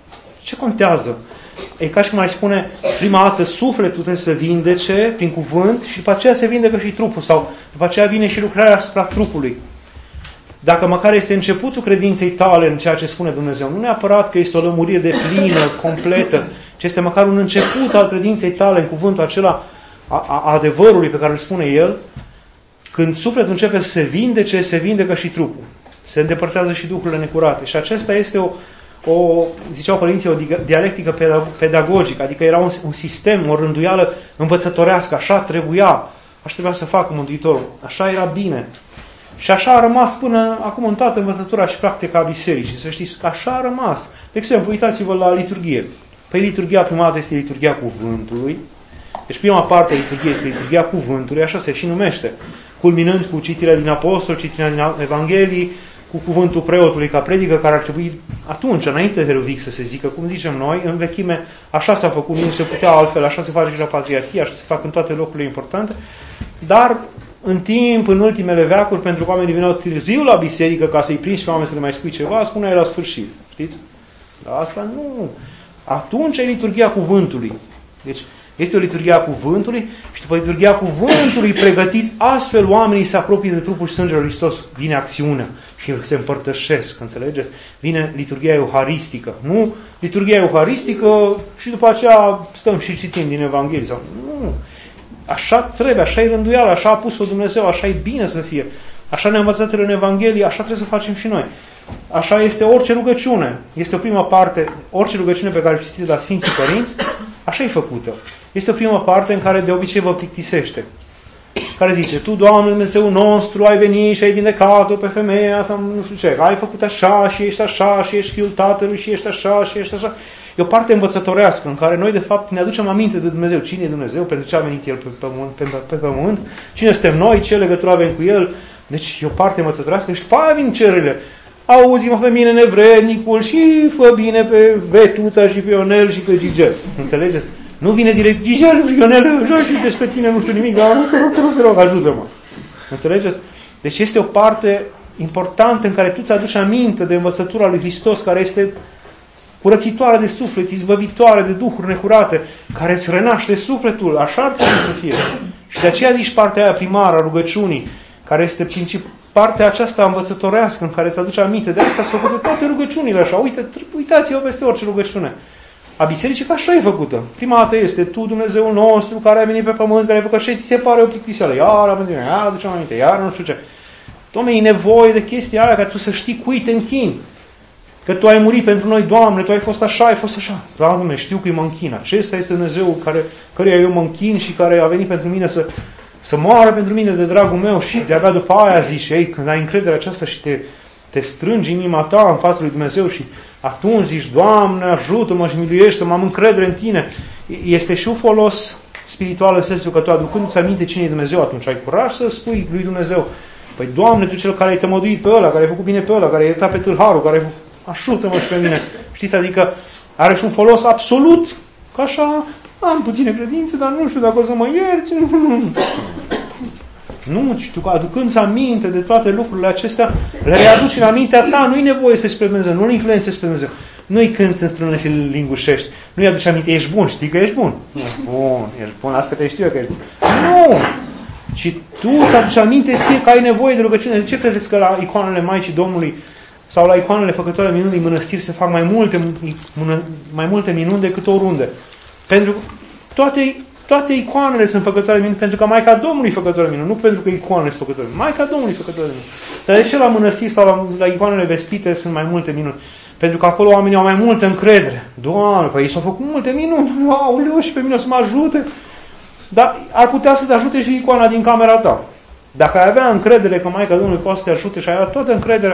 Speaker 1: Ce contează? E ca și cum ai spune, prima dată sufletul trebuie să vindece prin cuvânt și după aceea se vindecă și trupul sau după aceea vine și lucrarea asupra trupului. Dacă măcar este începutul credinței tale în ceea ce spune Dumnezeu, nu neapărat că este o lămurire de plină, completă, ci este măcar un început al credinței tale în cuvântul acela a, a adevărului pe care îl spune El, când sufletul începe să se vindece, se vindecă și trupul. Se îndepărtează și duhurile necurate. Și acesta este o, o ziceau părinții, o dialectică pedagogică, adică era un, un sistem, o rânduială învățătorească, așa trebuia, așa trebuia să facă Mântuitorul, așa era bine. Și așa a rămas până acum în toată învățătura și practica a bisericii. Să știți că așa a rămas. De exemplu, uitați-vă la liturghie. Păi liturghia prima dată este liturghia cuvântului. Deci prima parte a liturghiei este liturghia cuvântului, așa se și numește. Culminând cu citirea din apostol, citirea din Evanghelii, cu cuvântul preotului ca predică, care ar trebui atunci, înainte de Ruvic să se zică, cum zicem noi, în vechime, așa s-a făcut, nu se putea altfel, așa se face și la patriarhie, așa se fac în toate locurile importante, dar în timp, în ultimele veacuri, pentru că oamenii veneau târziu la biserică ca să-i prinzi pe oameni să le mai spui ceva, spunea la sfârșit. Știți? Dar asta nu. Atunci e liturghia cuvântului. Deci este o liturghia cuvântului și după liturghia cuvântului pregătiți astfel oamenii să apropie de trupul și sângele lui Hristos. Vine acțiunea și se împărtășesc, înțelegeți? Vine liturghia euharistică. Nu liturghia euharistică și după aceea stăm și citim din Evanghelie. Sau, nu. Așa trebuie, așa e rânduială, așa a pus-o Dumnezeu, așa e bine să fie. Așa ne-a învățat în Evanghelie, așa trebuie să facem și noi. Așa este orice rugăciune. Este o prima parte, orice rugăciune pe care o citiți la Sfinții Părinți, așa e făcută. Este o prima parte în care de obicei vă plictisește. Care zice, Tu, Doamne Dumnezeu nostru, ai venit și ai vindecat-o pe femeia sau nu știu ce, ai făcut așa și ești așa și ești Fiul Tatălui și ești așa și ești așa. E o parte învățătorească în care noi de fapt ne aducem aminte de Dumnezeu. Cine e Dumnezeu? Pentru ce a venit El pe pământ? Pe, pe pământ? Cine suntem noi? Ce legătură avem cu El? Deci e o parte învățătorească și după aia vin cererile. Auzi-mă pe mine nevrednicul și fă bine pe Vetuța și pe Ionel și pe Gigel. Înțelegeți? Nu vine direct Gigel și Ionel și despre tine nu știu nimic, dar te rog, te rog, te rog, ajută-mă. Înțelegeți? Deci este o parte importantă în care tu ți-aduci aminte de învățătura lui Hristos, care este curățitoare de suflet, izbăvitoare de duhuri necurate, care îți renaște sufletul, așa ar trebui să fie. Și de aceea zici partea aia primară a rugăciunii, care este princip, partea aceasta învățătorească, în care îți aduce aminte. De asta s-au făcut toate rugăciunile așa. Uite, uitați-vă peste orice rugăciune. A bisericii că așa e făcută. Prima dată este Tu, Dumnezeul nostru, care ai venit pe pământ, care ai făcut și ți se pare o plictiseală. Iar am venit, iar aducem aminte, iar nu știu ce. Doamne, e nevoie de chestia aia ca tu să știi cui te închini. Că Tu ai murit pentru noi, Doamne, Tu ai fost așa, ai fost așa. Doamne, știu că îi mă închin. Acesta este Dumnezeu care, căruia eu mă închin și care a venit pentru mine să, să moară pentru mine de dragul meu. Și de-abia după aia zici, ei, când ai încrederea aceasta și te, te strângi inima ta în fața lui Dumnezeu și atunci zici, Doamne, ajută-mă și miluiește-mă, am încredere în Tine. Este și un folos spiritual în sensul că tu, aducându-ți aminte cine e Dumnezeu, atunci ai curaj să spui lui Dumnezeu, păi Doamne, Tu cel care ai tămăduit pe ăla, care ai făcut bine pe ăla, care ai iertat pe tâlharul, care ai ajută-mă și pe mine. Știți, adică are și un folos absolut, că așa am puține credințe, dar nu știu dacă o să mă ierți. Nu, ci tu aducând-ți aminte de toate lucrurile acestea, le readuci în amintea ta, nu-i nevoie să-i spre Dumnezeu, nu-l influențezi spre Dumnezeu. Nu-i când se înstrână și îl lingușești. Nu-i aduci aminte, ești bun, știi că ești bun. Bun, ești bun, las că te știu eu că ești bun. Nu! Și tu îți aduci aminte ție că ai nevoie de rugăciune. De ce credeți că la icoanele Maicii Domnului sau la icoanele făcătoare de minuni din mănăstiri se fac mai multe, mai multe minuni decât oriunde? Pentru că toate, toate icoanele sunt făcătoare de minuni, pentru că Maica Domnului e făcătoare de minuni, nu pentru că icoanele sunt făcătoare de minuni. Maica Domnului e făcătoare de minuni. Dar de ce la mănăstiri sau la, la icoanele vestite sunt mai multe minuni? Pentru că acolo oamenii au mai multă încredere. Doamne, păi ei s-au făcut multe minuni, aoleu, și pe mine o să mă ajute. Dar ar putea să te ajute și icoana din camera ta. Dacă ai avea încredere că Maica Domnului poate să te ajute și ai avea toată încrederea,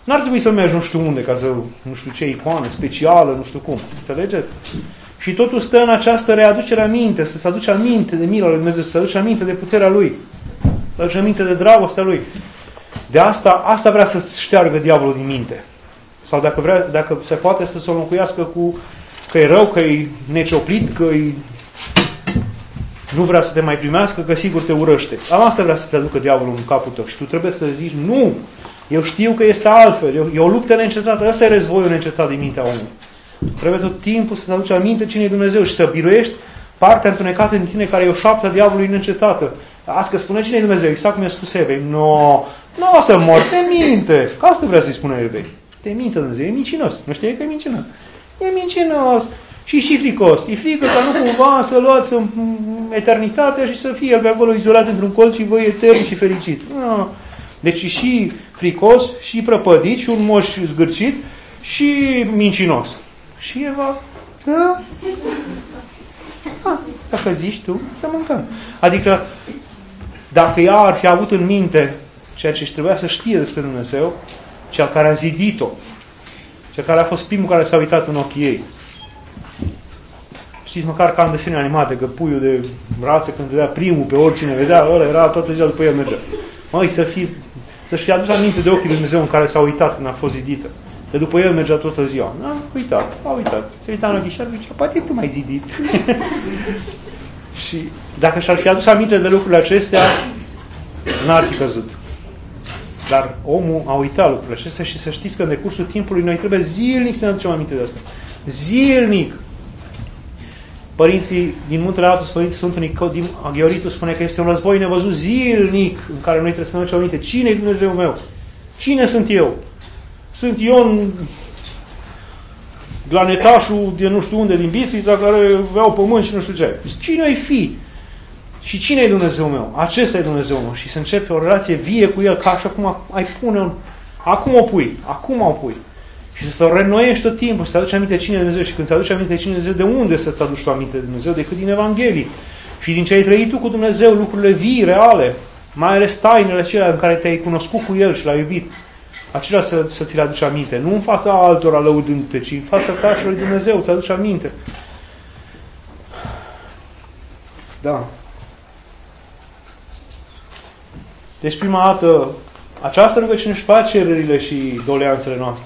Speaker 1: N-ar trebui să mergi nu știu unde, ca să, nu știu ce icoană specială, nu știu cum. Înțelegeți? Și totul stă în această readucere aminte, să se aduce aminte de mila lui Dumnezeu, să se aduce aminte de puterea Lui, să se aduce aminte de dragostea Lui. De asta, asta vrea să șteargă diavolul din minte. Sau dacă, vrea, dacă se poate să se înlocuiască cu că e rău, că e necioplit, că e... nu vrea să te mai primească, că sigur te urăște. Asta vrea să te aducă diavolul în capul tău. Și tu trebuie să zici, nu, eu știu că este altfel, e o luptă neîncetată, ăsta e războiul neîncetat din mintea omului. Trebuie tot timpul să-ți aduci aminte cine e Dumnezeu și să biruiești partea întunecată din tine care e o șaptă a diavolului neîncetată. Asta că spune cine e Dumnezeu, exact cum i-a spus Evei. No, nu o să mor, te minte. Asta vrea să-i spune Evei. Te minte Dumnezeu, e mincinos. Nu știi că e mincinos. E mincinos și și fricos. E frică ca nu cumva să luați în eternitatea și să fie pe acolo izolat într-un colț și voi etern și fericit. No. Deci și fricos, și prăpădit, și un moș zgârcit, și mincinos. Și Eva, da, ah, dacă zici tu, să mâncăm. Adică, dacă ea ar fi avut în minte ceea ce trebuia să știe despre Dumnezeu, cel care a zidit-o, cel care a fost primul care s-a uitat în ochii ei. Știți, măcar ca în desene animate, că puiul de brațe când vedea primul pe oricine vedea, ăla era toată ziua după el mergea. Măi, să fi, să-și fi adus aminte de ochii lui Dumnezeu în care s-a uitat când a fost zidită. De după el mergea toată ziua. A uitat, a uitat. Se uita în ochișoare și zicea, poate tu m-ai zidit. Și dacă și-ar fi adus aminte de lucrurile acestea, n-ar fi căzut. Dar omul a uitat lucrurile acestea și să știți că în decursul timpului noi trebuie zilnic să ne aducem aminte de asta. Zilnic! Părinții din Muntele Atos, Părinții Sfântul Nicodim Aghioritu spune că este un război nevăzut zilnic în care noi trebuie să ne aducem aminte. Cine e Dumnezeu meu? Cine sunt eu? Sunt Ion Glanetașul de nu știu unde din Bistrița care vreau pământ și nu știu ce. Cine ai fi? Și cine e Dumnezeu meu? Acesta e Dumnezeu meu. Și să începe o relație vie cu El, ca așa cum ai pune un... Acum o pui, acum o pui. Și să o reînnoiești tot timpul, să-ți aduci aminte cine e Dumnezeu. Și când ți aduci aminte cine e Dumnezeu, de unde să-ți aduci tu aminte de Dumnezeu? Decât din Evanghelii. Și din ce ai trăit tu cu Dumnezeu, lucrurile vii, reale, mai ales tainele acelea în care te-ai cunoscut cu El și l-ai iubit. Acelea să, să ți le aduci aminte. Nu în fața altora lăudându-te, ci în fața ta și lui Dumnezeu, ți aduci aminte. Da. Deci prima dată, această rugăciune își face cererile și doleanțele noastre.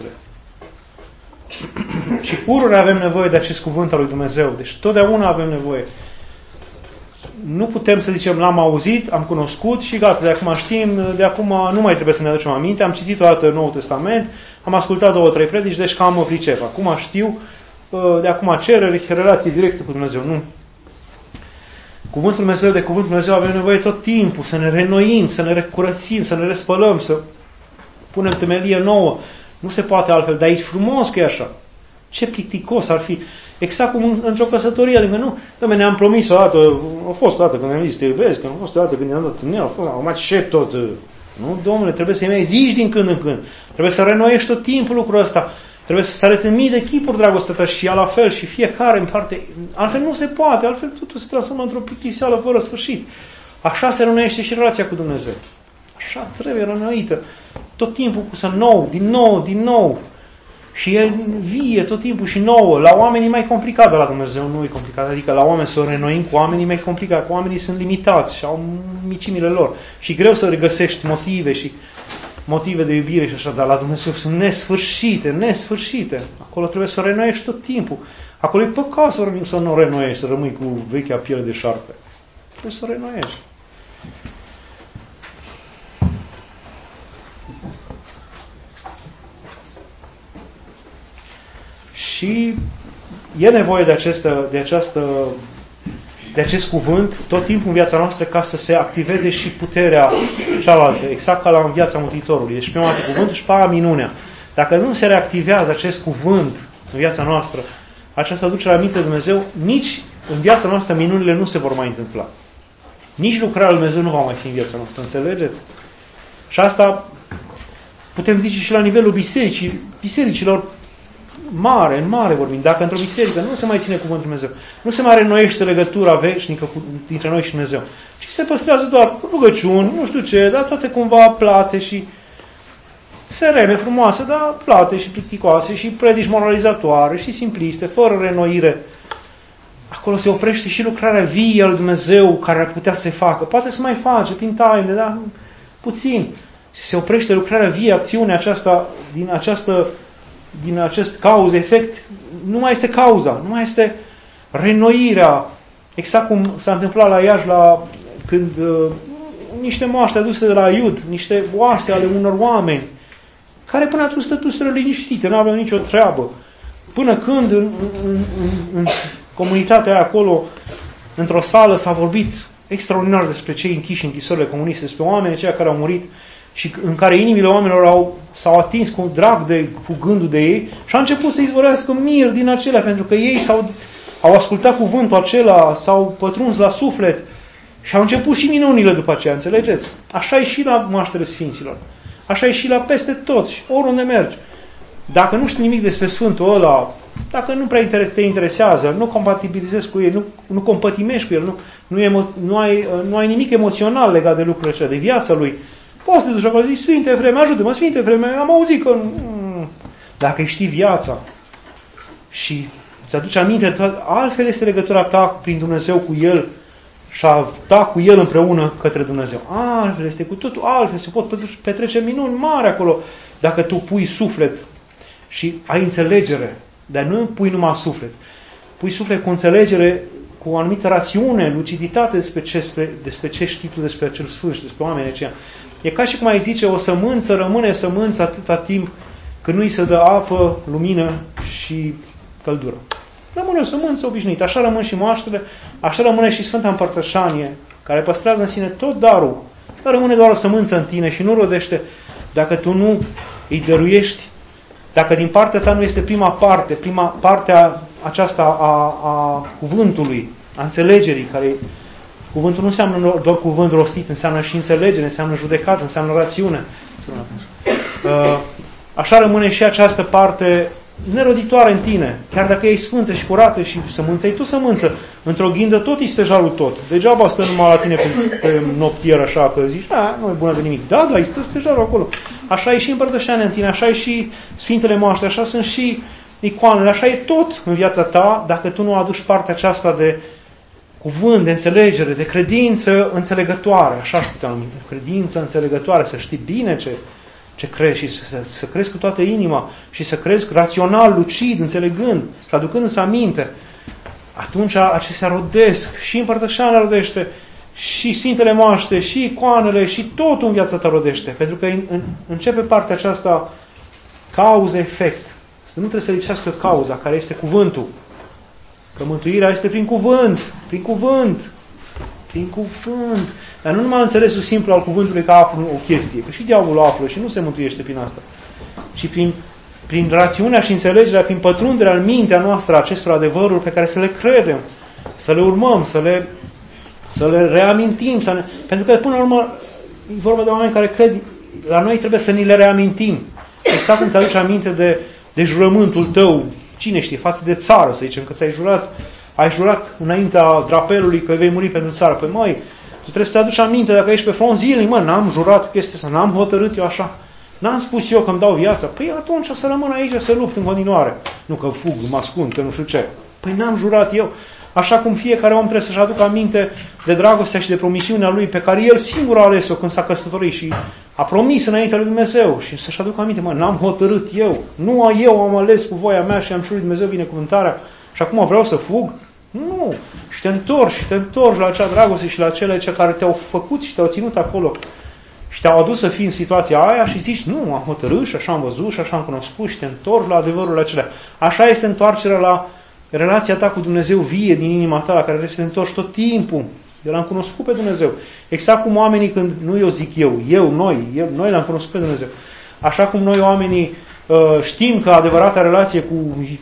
Speaker 1: Și pururea avem nevoie de acest cuvânt al lui Dumnezeu. Deci totdeauna avem nevoie. Nu putem să zicem, l-am auzit, am cunoscut și gata, de acum știm, de acum nu mai trebuie să ne aducem aminte, am citit o dată Noul Testament, am ascultat două, trei predici, deci cam mă pricep. Acum știu, de acum cerere, relații directe cu Dumnezeu. Nu. Cuvântul Dumnezeu, de Cuvântul Dumnezeu avem nevoie tot timpul, să ne renoim, să ne recurățim, să ne respălăm, să punem temelie nouă. Nu se poate altfel, dar e frumos că e așa. Ce plicticos ar fi. Exact cum într-o căsătorie, adică nu, dom'le, ne-am promis o dată, a fost o dată când am zis, te iubesc, a fost o dată când ne-am dat în el, a fost, acum ce tot. Nu, domnule, trebuie să-i mai zici din când în când. Trebuie să renoiești tot timpul lucrul ăsta. Trebuie să arăți în mii de chipuri dragostea ta și ea la fel și fiecare în parte. Altfel nu se poate, altfel totul se transformă într-o plictiseală fără sfârșit. Așa se renoiește și relația cu Dumnezeu. Așa trebuie renoită. Tot timpul cu să nou, din nou, din nou. Și el vie tot timpul și nouă. La oameni e mai complicat, dar la Dumnezeu nu e complicat. Adică la oameni să o renoim cu oamenii e mai complicat. Cu oamenii sunt limitați și au micimile lor. Și greu să regăsești motive și motive de iubire și așa, dar la Dumnezeu sunt nesfârșite, nesfârșite. Acolo trebuie să o renoiești tot timpul. Acolo e păcat să, să nu o renoiești, să rămâi cu vechea piele de șarpe. Trebuie să o renoiești. Și e nevoie de, această, de, această, de acest cuvânt tot timpul în viața noastră ca să se activeze și puterea cealaltă, exact ca la în viața Mântuitorului. Deci prima dată cuvântul și pa minunea. Dacă nu se reactivează acest cuvânt în viața noastră, această aducere la minte de Dumnezeu, nici în viața noastră minunile nu se vor mai întâmpla. Nici lucrarea lui Dumnezeu nu va mai fi în viața noastră, înțelegeți? Și asta putem zice și la nivelul bisericii, bisericilor mare, în mare vorbim. Dacă într-o biserică nu se mai ține cuvântul Dumnezeu, nu se mai renoiește legătura veșnică cu, dintre noi și Dumnezeu, ci se păstrează doar rugăciuni, nu știu ce, dar toate cumva plate și serene, frumoase, dar plate și plicticoase și predici moralizatoare și simpliste, fără renoire. Acolo se oprește și lucrarea vie al Dumnezeu care ar putea să se facă. Poate să mai face prin taine, dar puțin. Se oprește lucrarea vie, acțiunea aceasta, din, această, din acest cauză-efect, nu mai este cauza, nu mai este renoirea. Exact cum s-a întâmplat la Iași la, când uh, niște moaște aduse de la Iud, niște oase ale unor oameni, care până atunci stătuseră liniștite, nu aveau nicio treabă. Până când în, în, în, în comunitatea aia acolo, într-o sală, s-a vorbit extraordinar despre cei închiși în închisorile comuniste, despre oamenii aceia care au murit și în care inimile oamenilor au, s-au atins cu drag de, cu gândul de ei și a început să izvorăscă mir din acelea, pentru că ei s-au, au ascultat cuvântul acela, s-au pătruns la suflet și au început și minunile după aceea, înțelegeți? Așa e și la moaștele Sfinților. Așa e și la peste tot și oriunde mergi. Dacă nu știi nimic despre Sfântul ăla, dacă nu prea te interesează, nu compatibilizezi cu el, nu, nu compătimești cu el, nu, nu, emo, nu, ai, nu ai nimic emoțional legat de lucrurile acelea, de viața lui, poți să te duci acolo și zici, Sfinte Vreme, ajută-mă, Sfinte Vreme, am auzit că... Dacă știi viața și îți aduci aminte, altfel este legătura ta prin Dumnezeu cu El și a ta cu El împreună către Dumnezeu. Altfel este cu totul, altfel se pot petrece minuni mari acolo dacă tu pui suflet și ai înțelegere, dar nu pui numai suflet. Pui suflet cu înțelegere, cu o anumită rațiune, luciditate despre ce, despre, despre ce știi tu despre acel sfânt și despre oamenii aceia. E ca și cum ai zice, o sămânță rămâne sămânță atâta timp când nu-i se dă apă, lumină și căldură. Rămâne o sămânță obișnuită. Așa rămân și moaștele, așa rămâne și Sfânta Împărtășanie, care păstrează în sine tot darul. Dar rămâne doar o sămânță în tine și nu rodește dacă tu nu îi dăruiești, dacă din partea ta nu este prima parte, prima parte a, aceasta a, a cuvântului, a înțelegerii, care cuvântul nu înseamnă doar cuvânt rostit, înseamnă și înțelegere, înseamnă judecată, înseamnă rațiune. Așa rămâne și această parte neroditoare în tine, chiar dacă ești sfântă și curată și sămânță, e tu sămânță. Într-o ghindă tot e stejarul tot. Degeaba stă numai la tine pe, pe noptier așa, că zici, a, nu e bună de nimic. Da, da, e stă stejarul acolo. Așa e și Împărtășania în tine, așa e și Sfintele Moaște, așa sunt și icoanele, așa e tot în viața ta, dacă tu nu aduci partea aceasta de cuvânt, de înțelegere, de credință înțelegătoare, așa se putea numi, credință înțelegătoare, să știi bine ce ce crezi și să, să crezi cu toată inima și să crezi rațional, lucid, înțelegând și aducându-ți aminte, atunci acestea rodesc și Împărtășania rodește și Sfintele Moaște și icoanele și totul în viața ta rodește, pentru că în, începe partea aceasta cauză-efect. Nu trebuie să lipsească cauza, care este cuvântul. Că mântuirea este prin cuvânt, prin cuvânt, prin cuvânt. Dar nu numai înțelesul simplu al cuvântului că află o chestie, că și diavolul află și nu se mântuiește prin asta. Și prin, prin rațiunea și înțelegerea, prin pătrunderea în mintea noastră a acestor adevăruri pe care să le credem, să le urmăm, să le, să le reamintim. Să ne... Pentru că până la urmă e vorba de oameni care cred, la noi trebuie să ni le reamintim. Exact cum te aduci aminte de, de jurământul tău, cine știe, față de țară, să zicem, că ți-ai jurat, ai jurat înaintea drapelului că vei muri pentru țară. Păi măi, tu trebuie să te aduci aminte dacă ești pe front zilnic, mă, n-am jurat chestia asta, n-am hotărât eu așa, n-am spus eu că îmi dau viața. Păi atunci o să rămân aici să lupt în continuare. Nu că fug, mă ascund, că nu știu ce. Păi n-am jurat eu. Așa cum fiecare om trebuie să-și aducă aminte de dragostea și de promisiunea lui pe care el singur a ales-o când s-a căsătorit și a promis înaintea lui Dumnezeu și să-și aducă aminte, mă, n-am hotărât eu. Nu eu am ales cu voia mea și am șurit Dumnezeu binecuvântarea și acum vreau să fug. Nu. Și te întorci, și te întorci la acea dragoste și la cele ce care te-au făcut și te-au ținut acolo și te-au adus să fii în situația aia și zici, nu, am hotărât și așa am văzut și așa am cunoscut și te întorci la adevărul acelea. Așa este întoarcerea la relația ta cu Dumnezeu vie din inima ta, la care trebuie să te întorci tot timpul. Eu l-am cunoscut pe Dumnezeu. Exact cum oamenii când, nu eu zic eu, eu, noi, eu, noi l-am cunoscut pe Dumnezeu. Așa cum noi oamenii uh, știm că adevărata relație cu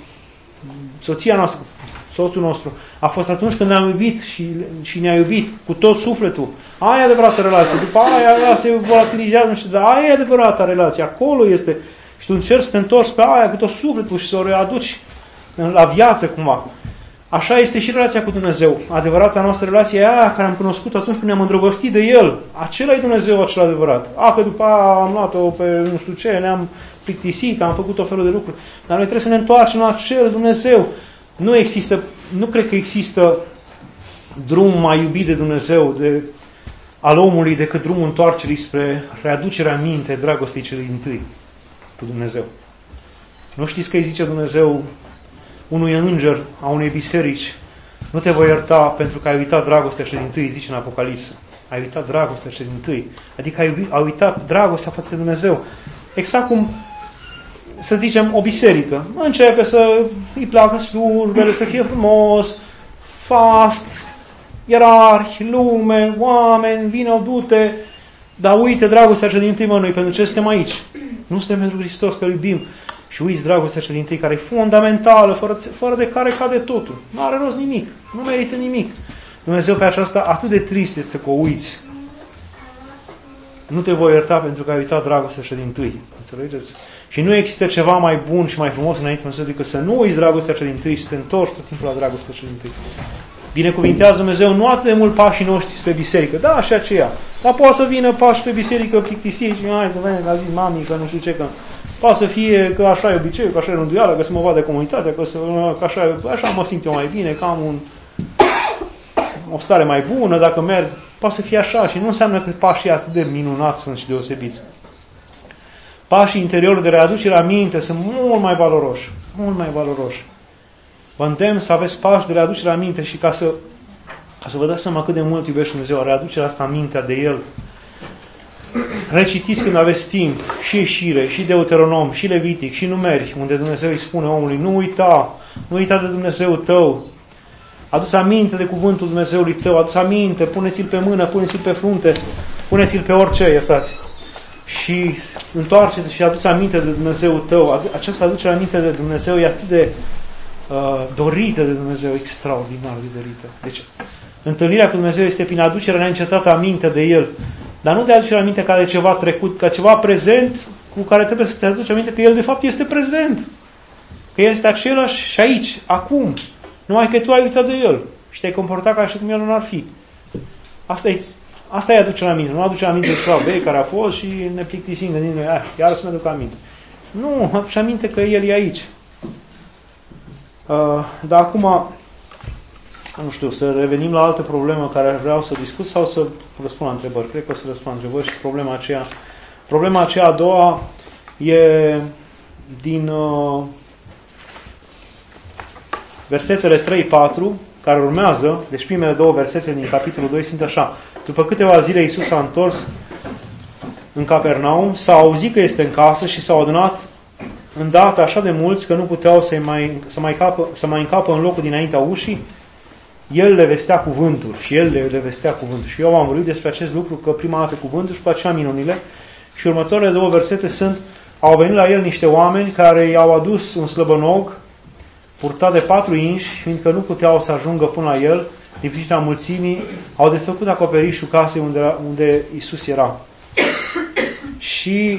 Speaker 1: soția noastră, soțul nostru, a fost atunci când ne-am iubit și, și ne-a iubit cu tot sufletul. Aia e adevărată relație. După aia se volatilizează, nu știu, dar aia e adevărată relație. Acolo este. Și tu încerci să te întorci pe aia cu tot sufletul și să o readuci la viață cumva. Așa este și relația cu Dumnezeu. Adevărata noastră relație e aia care am cunoscut atunci când ne-am îndrăgostit de El. Acela e Dumnezeu, acela adevărat. A, că după aia am luat-o pe nu știu ce, ne-am plictisit, am făcut o felul de lucruri. Dar noi trebuie să ne întoarcem la acel Dumnezeu. Nu există, nu cred că există drum mai iubit de Dumnezeu, de, al omului, decât drumul întoarcerii spre readucerea minte dragostei celui dintâi cu Dumnezeu. Nu știți că îi zice Dumnezeu unui înger a unei biserici: nu te voi ierta pentru că ai uitat dragostea cea dintâi, zice în Apocalipsă. Ai uitat dragostea cea dintâi. Adică ai, ai uitat dragostea față de Dumnezeu. Exact cum, să zicem, o biserică începe să îi placă slujbele, să fie frumos, fast, ierarhi, lume, oameni, vină, du-te, dar uite dragostea cea dintâi, mă, noi pentru ce suntem aici? Nu suntem pentru Hristos, că iubim. Și uiți dragostea cea dintâi, care e fundamentală, fără, fără de care cade totul. Nu are rost nimic, nu merită nimic. Dumnezeu pe aceasta atât de trist este că o uiți. Nu te voi ierta pentru că ai uitat dragostea cea dintâi. Înțelegeți? Și nu există ceva mai bun și mai frumos înainte Dumnezeu decât să nu uiți dragostea cea dintâi și să te întorci tot timpul la dragostea cea dintâi. Binecuvintează Dumnezeu nu atât de mult pașii noștri spre biserică, da, și aceea. Dar poate să vină pași pe biserică plictisiți și hai să vedem, a zis mami, că nu știu ce, că poate să fie că așa e obiceiul, că așa e rânduială, că să mă vadă comunitatea, că, să, că așa, așa mă simt eu mai bine, că am un, o stare mai bună, dacă merg, poate să fie așa și nu înseamnă că pașii atât de minunați sunt și deosebiți. Pașii interiori de readucere aminte sunt mult mai valoroși, mult mai valoroși. Vă îndemn să aveți pași de readucere aminte și ca să, ca să vă dați seama cât de mult iubește Dumnezeu, readucerea asta amintea de El. Recitiți când aveți timp și Ieșire, și Deuteronom, și Levitic, și Numeri, unde Dumnezeu îi spune omului: nu uita, nu uita de Dumnezeul tău, adu-ți aminte de cuvântul Dumnezeului tău, adu-ți aminte, puneți-l pe mână, puneți-l pe frunte, puneți-l pe orice, iertați. Și întoarceți și adu-ți aminte de Dumnezeul tău. Această aducere aminte de Dumnezeu e atât de uh, dorită de Dumnezeu, extraordinar de dorită. Deci, întâlnirea cu Dumnezeu este prin aducerea neîncetată aminte de El. Dar nu de aducerea aminte ca de ceva trecut, ca ceva prezent cu care trebuie să te aduci aminte că El de fapt este prezent. Că El este același și aici, acum. Numai că tu ai uitat de El și te-ai comportat ca și cum El nu ar fi. Asta e, asta e aducerea aminte. Nu aducerea aminte de ceva vechi care a fost și ne plictisim gândind noi, ah, iar să ne duc aminte. Nu, aduce aminte că El e aici. Uh, dar acum, nu știu, să revenim la altă problemă care vreau să discut sau să răspund la întrebări. Cred că o să răspund la întrebări și problema aceea. Problema aceea a doua e din uh, versetele trei patru, care urmează, deci primele două versete din capitolul doi sunt așa. După câteva zile Iisus s-a întors în Capernaum, s-a auzit că este în casă și s-au adunat îndată așa de mulți că nu puteau să mai, să mai, capă, să mai încapă în locul dinaintea ușii. El le vestea cuvântul și El le, le vestea cuvântul. Și eu am vorbit despre acest lucru, că prima dată cuvântul și după aceea minunile. Și următoarele două versete sunt: au venit la El niște oameni care i-au adus un slăbănog purtat de patru inși, fiindcă nu puteau să ajungă până la El, din pricina mulțimii, au desfăcut acoperișul casei unde, unde Iisus era. Și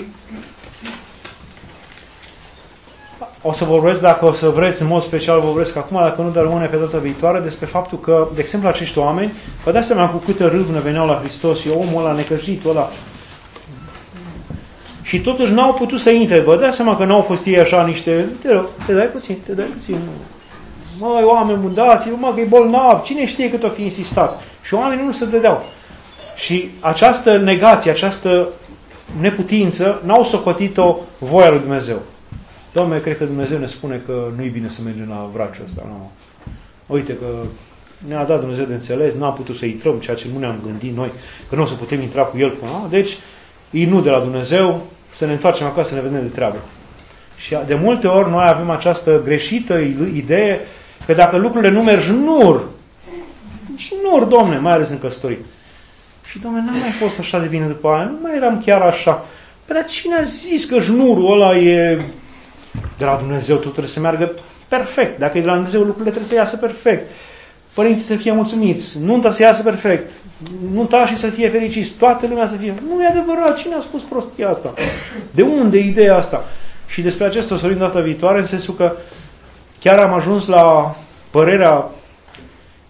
Speaker 1: o să vorbesc, dacă o să vreți, în mod special vorbesc acum, dacă nu, dar rămâne pe data viitoare, despre faptul că, de exemplu, acești oameni, vă dați seama cu câtă râvnă veneau la Hristos și omul ăla necăjitul ăla. Și totuși n-au putut să intre. Vă dați seama că n-au fost ei așa niște... Te rog, te dai puțin, te dai puțin. Măi, oameni mundați, mă, că e bolnav, cine știe cât o fi insistat. Și oamenii nu se dădeau. Și această negație, această neputință, n-au socotit-o voia lui Dumnezeu. Doamne, cred că Dumnezeu ne spune că nu-i bine să mergem la vraciul ăsta. Nu. Uite că ne-a dat Dumnezeu de înțeles, n-am putut să intrăm, ceea ce nu ne-am gândit noi, că nu o să putem intra cu El până la. Deci, e nu de la Dumnezeu, să ne întoarcem acasă să ne vedem de treabă. Și de multe ori noi avem această greșită idee că dacă lucrurile nu merg nur, și nur, Domne, mai ales în căsătorie. Și, Domne, n-am mai fost așa de bine după aia, nu mai eram chiar așa. Păi, dar cine a zis că jnurul ăla e de la Dumnezeu, totul trebuie să meargă perfect. Dacă e de la Dumnezeu, lucrurile trebuie să iasă perfect. Părinții să fie mulțumiți, nunta să iasă perfect, nuntașii să fie fericiți, toată lumea să fie... Nu e adevărat, cine a spus prostia asta? De unde e ideea asta? Și despre acesta o să vorbim data viitoare, în sensul că chiar am ajuns la părerea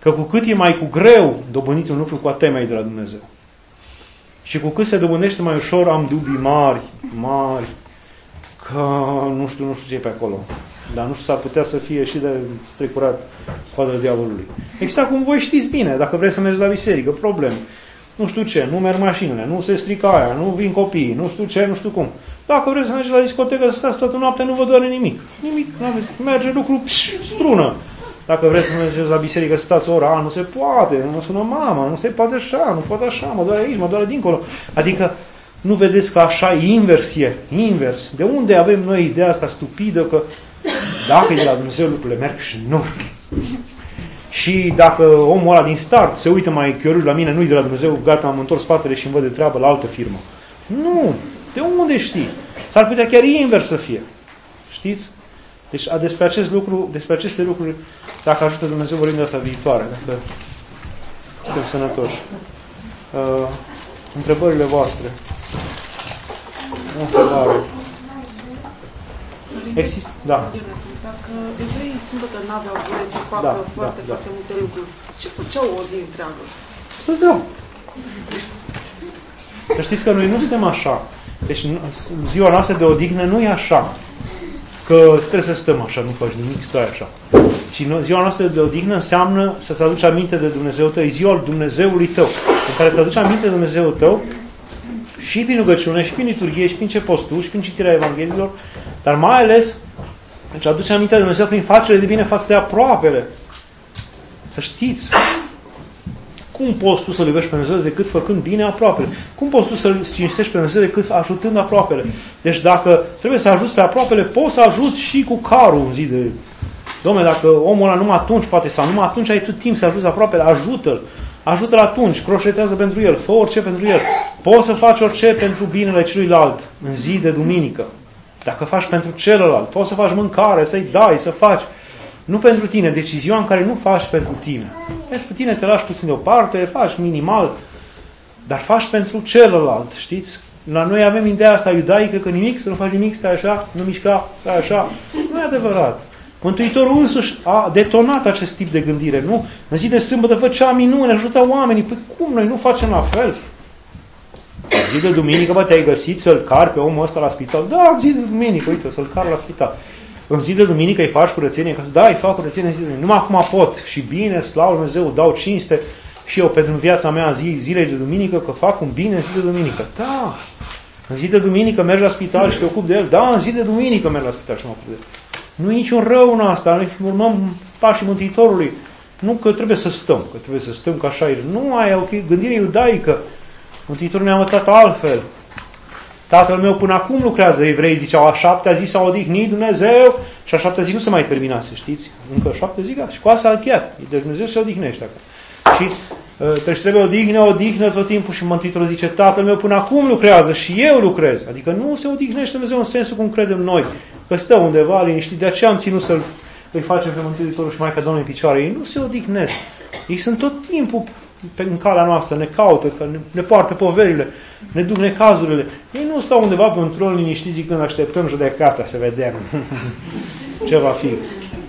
Speaker 1: că cu cât e mai cu greu dobândit un lucru, cu atât mai de la Dumnezeu. Și cu cât se dobândește mai ușor, am dubii mari, mari, că nu știu, nu știu ce e pe acolo. Dar nu știu, s-ar putea să fie și de strecurat coada diavolului. Exact cum voi știți bine, dacă vreți să mergeți la biserică, probleme. Nu știu ce, nu merg mașinile, nu se strică aia, nu vin copiii, nu știu ce, nu știu cum. Dacă vreți să mergeți la discotecă, să stați toată noaptea, nu vă doare nimic. Nimic, merge lucru, pș, strună. Dacă vreți să mergeți la biserică, să stați o oră, a, nu se poate, nu sună mama, nu se poate așa, nu poate așa, mă doare aici, mă doare dincolo. Adică, nu vedeți că așa invers e, invers. De unde avem noi ideea asta stupidă că dacă e de la Dumnezeu lucrurile merg și nu. Și dacă omul ăla din start se uită mai chiorât la mine, nu-i de la Dumnezeu, gata, am întors spatele și îmi văd de treabă la altă firmă. Nu! De unde știi? S-ar putea chiar invers să fie. Știți? Deci despre acest lucru, despre aceste lucruri, dacă ajută Dumnezeu, vorbim de data viitoare, dacă suntem sănătoși. Uh, întrebările voastre. O întrebare. Există? Da.
Speaker 2: Dacă evreii sâmbătă n-aveau voie să facă
Speaker 1: da,
Speaker 2: foarte,
Speaker 1: da,
Speaker 2: foarte
Speaker 1: da.
Speaker 2: multe lucruri, ce făceau o zi întreagă?
Speaker 1: Să dau. Să știți că noi nu suntem așa. Deci ziua noastră de odihnă nu e așa. Că trebuie să stăm așa, nu faci nimic, stai așa. Și ziua noastră de odihnă înseamnă să-ți aduci aminte de Dumnezeu tău, e ziua Dumnezeului tău, în care te aduci aminte de Dumnezeul tău și prin rugăciune, și prin liturghie, și prin ce postul, și prin citirea Evangheliilor, dar mai ales îți aduce aminte de Dumnezeu prin facere de bine față de aproapele. Să știți, cum poți tu să-L iubești pe Dumnezeu decât făcând bine aproapele? Cum poți tu să-L cinstești pe Dumnezeu decât ajutând aproapele? Deci dacă trebuie să ajuți pe aproapele, poți să ajuți și cu carul în zi de... Dom'le, dacă omul ăla numai atunci poate, sau numai atunci ai tu timp să ajuți aproapele, ajută-L. Ajută-L atunci, croșetează pentru el, fă orice pentru el. Poți să faci orice pentru binele celuilalt în zi de duminică. Dacă faci pentru celălalt, poți să faci mâncare, să-i dai, să faci. Nu pentru tine, deci ziua în care nu faci pentru tine. Deci pe tine te lași puțin deoparte, faci minimal, dar faci pentru celălalt, știți? La noi avem ideea asta iudaică că nimic, să nu faci nimic, stai așa, nu mișca, stai așa. Nu e adevărat. Mântuitorul însuși a detonat acest tip de gândire, nu? În zi de sâmbătă făcea minune, ajuta oamenii. Păi cum noi nu facem la fel? În zi de duminică, bă, te-ai găsit să-l cari pe omul ăsta la spital? Da, în zi de duminică, uite, să-l cari la spital. În zi de duminică îi faci curățenie în casă? Da, îi fac curățenie în zi de duminică. Numai acum pot. Și bine, slavă Dumnezeu, dau cinste și eu pentru viața mea zi, zilei de duminică, că fac un bine în zi de duminică. Da. În zi de duminică mergi la spital și te ocupi de el? Da, în zi de duminică mergi la spital și mă ocup de el. Nu e niciun rău în asta, noi urmăm pașii Mântuitorului. Nu că trebuie să stăm, că trebuie să stăm ca așa. Nu, aia e o gândire iudaică. Mântuitorul ne-a învățat altfel. Tatăl meu până acum lucrează, evreii ziceau, a șaptea zi s-a odihnit Dumnezeu și a șaptea zi nu se mai termina, să știți. Încă șapte zi, și cu asta a încheiat. Deci Dumnezeu se odihnește acum. Și deci trebuie odihnă, odihnă tot timpul și Mântuitorul zice, Tatăl meu până acum lucrează și eu lucrez. Adică nu se odihnește Dumnezeu în sensul cum credem noi, că stă undeva liniștit. De aceea am ținut să-l îi facem pe Mântuitorul și Maica Domnului în picioare. Ei nu se odihnesc. Ei sunt tot timpul pe în calea noastră, ne caută, că ne, ne poartă poverile, ne duc necazurile. Ei nu stau undeva pe un tron liniștit zicând așteptăm judecata să vedem ce va fi.